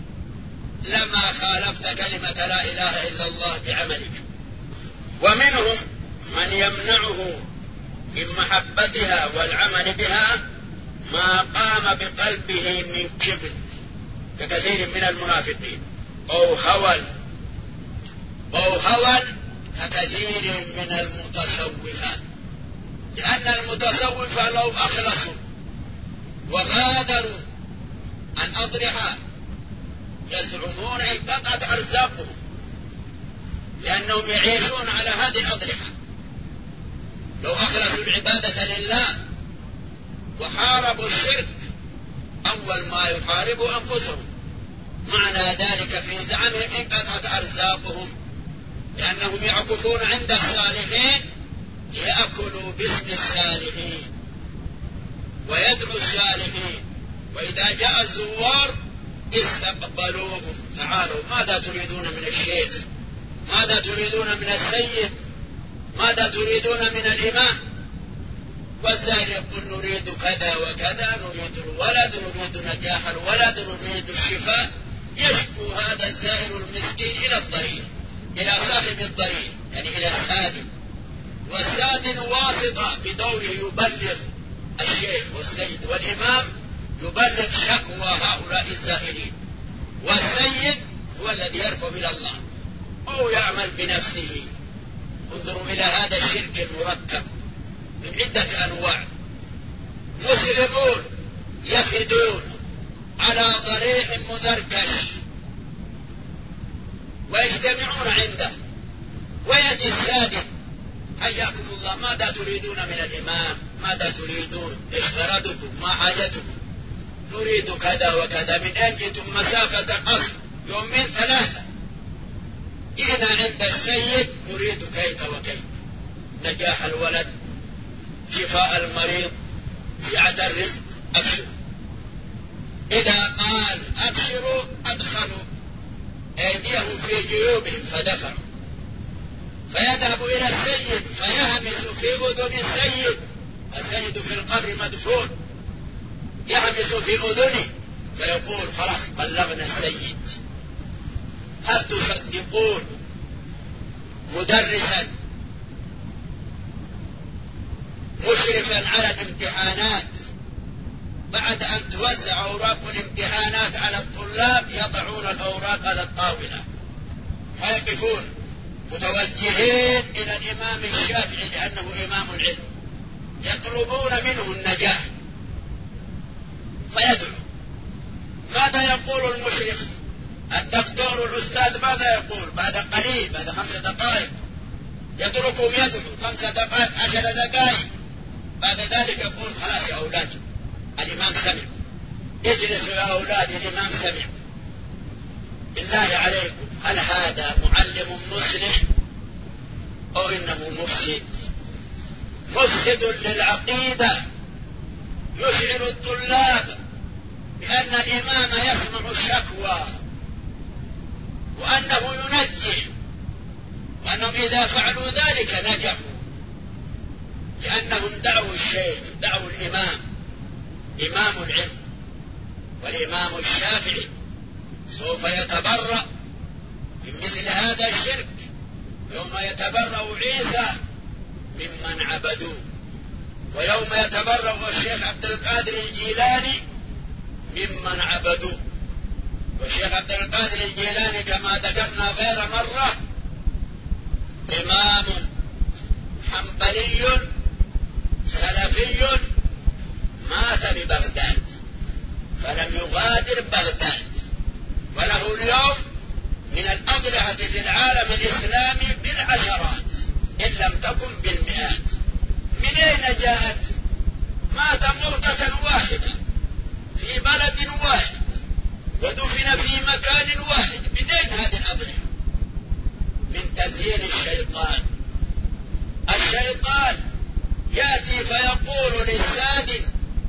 لما خالفت كلمة لا إله إلا الله بعملك. ومنهم من يمنعه من محبتها والعمل بها ما قام بقلبه من كبر، ككثير من المنافقين، أو هوى ككثير من المتصوفات، لأن المتصوفة لو أخلصوا وغادروا عن أضرحة يزعمون انقطعت أرزاقهم، لأنهم يعيشون على هذه الأضرحة، لو أخلصوا العبادة لله وحاربوا الشرك أول ما يحاربوا أنفسهم. معنى ذلك في زعمهم انقطعت أرزاقهم، لأنهم يعكفون عند الصالحين ليأكلوا باسم الصالحين ويدعوا الصالحين، وإذا جاء الزوار استقبلوهم. تعالوا ماذا تريدون من الشيخ؟ ماذا تريدون من السيد؟ ماذا تريدون من الإمام؟ والزائر يقول نريد كذا وكذا، نريد الولد، نريد نجاح الولد، نريد الشفاء. يشكو هذا الزائر المسكين إلى الضرير، إلى صاحب الضرير، يعني إلى السادن، والسادن واسطة بدوره يبلغ الشيخ والسيد والإمام، يبلغ شكوى هؤلاء الزائرين، والسيد هو الذي يرفع إلى الله أو يعمل بنفسه. انظروا إلى هذا الشرك المركب من عدة أنواع. مسلمون يفدون على ضريح مذركش ويجتمعون عنده، ويأتي السادن حياكم الله ماذا تريدون من الإمام؟ ماذا تريدون؟ إيش غرضكم؟ ما حاجتكم؟ نريد كذا وكذا. من أين جئتم؟ مسافة قصر يومين ثلاثة. جئنا عند السيد نريد كيت وكيت، نجاح الولد، شفاء المريض، سعة الرزق، أبشروا. إذا قال أبشروا أدخلوا أيديهم في جيوبهم فدفعوا، فيذهب إلى السيد فيهمس في أذن السيد. السيد في القبر مدفون، يهمس في أذنه فيقول خلاص بلغنا السيد. هل تصدقون مدرسا مشرفا على الامتحانات بعد أن توزع أوراق الامتحانات على الطلاب يضعون الأوراق على الطاولة فيقفون متوجهين إلى الإمام الشافعي لأنه إمام العلم، يطلبون منه النجاح فيدعو. ماذا يقول المشرف الدكتور الأستاذ؟ ماذا يقول؟ بعد قليل، بعد 5 دقائق يتركهم يدعو 5 دقائق 10 دقائق. بعد ذلك يقول خلاص يا أولاد الإمام سمع، اجلسوا يا أولاد الإمام سمع. بالله عليكم هل هذا معلم مصلح أو إنه مفسد؟ مفسد للعقيدة، يشعر الطلاب بأن الإمام يسمع الشكوى وأنه ينجح، وأنهم إذا فعلوا ذلك نجحوا، لأنهم دعوا الشيخ، دعوا الإمام، إمام العلم. والإمام الشافعي سوف يتبرأ من مثل هذا الشرك يوم يتبرأ عيسى ممن عبدوه، ويوم يتبرأ الشيخ عبد القادر الجيلاني ممن عبدوه. والشيخ عبد القادر الجيلاني كما ذكرنا غير مرة إمام حنبلي سلفي مات ببغداد فلم يغادر بغداد، وله اليوم من الأضرحة في العالم الإسلامي بالعشرات إن لم تكن بالمئات. من أين جاءت؟ مات موتة واحدة في بلد واحد ودفن في مكان واحد. من أين هذه الأضرحة؟ من تزيين الشيطان. الشيطان يأتي فيقول للسادن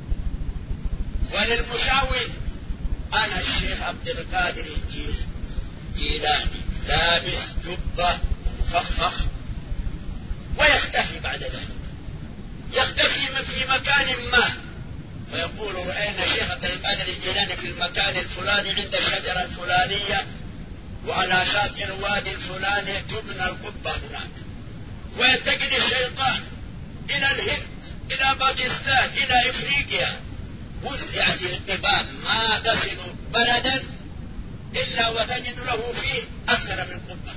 وللمشاور أنا الشيخ عبد القادر الجيلاني لابس جبة مفخفخ، ويختفي بعد ذلك، يختفي في مكان ما، فيقول رأينا الشيخ عبد القادر الجيلاني في المكان الفلاني عند الشجرة الفلانية وعلى شاطئ الوادي الفلاني تبنى القبة هناك. ويتجد الشيطان إلى الهند، إلى باكستان، إلى إفريقيا، وزعت القباب ما تصل بلدا إلا وتجد له فيه أكثر من قبة.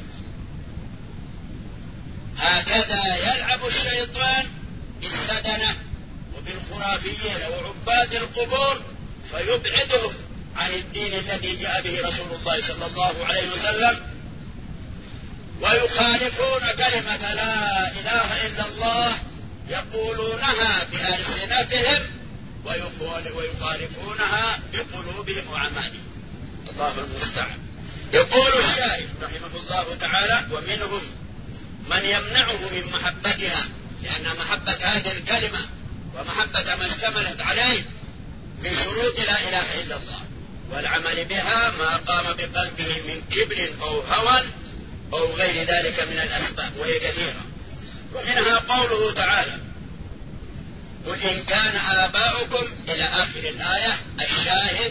هكذا يلعب الشيطان بالسدنة وبالخرافيين وعباد القبور فيبعدهم عن الدين الذي جاء به رسول الله صلى الله عليه وسلم، ويخالفون كلمة لا إله إلا الله يقولونها بألسنتهم ويخالفونها بقلوبهم وأعمالهم. الله المستعان. يقول الشارح رحمه الله تعالى: ومنهم من يمنعه من محبتها، لأن محبة هذه الكلمة ومحبة ما اشتملت عليه من شروط لا إله إلا الله، والعمل بها ما قام بقلبه من كبر أو هوى أو غير ذلك من الأسباب، وهي كثيرة. ومنها قوله تعالى: قل إن كان آباؤكم إلى آخر الآية. الشاهد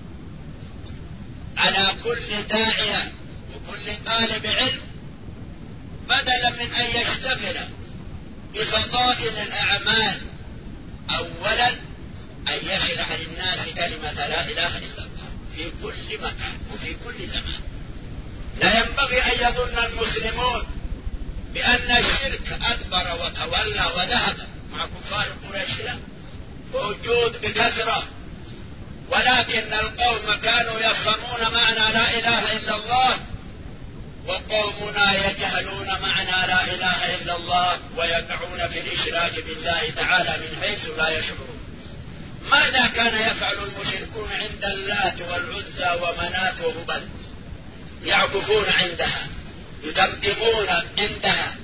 على كل داعية وكل طالب علم بدلا من أن يشتغل بفضائل الأعمال أولا أن يشرح للناس كلمة لا إله إلا الله في كل مكان وفي كل زمان. لا ينبغي أن يظن المسلمون بأن الشرك أدبر وتولى وذهب مع كفار قريش، لا، موجود بكثرة، ولكن القوم كانوا يفهمون معنى لا إله إلا الله، وقومنا يجهلون معنى لا إله إلا الله ويقعون في الإشراك بالله تعالى من حيث لا يشعرون. ماذا كان يفعل المشركون عند اللات والعزى ومنات وهبل؟ يعكفون عندها، يتمتمون عندها،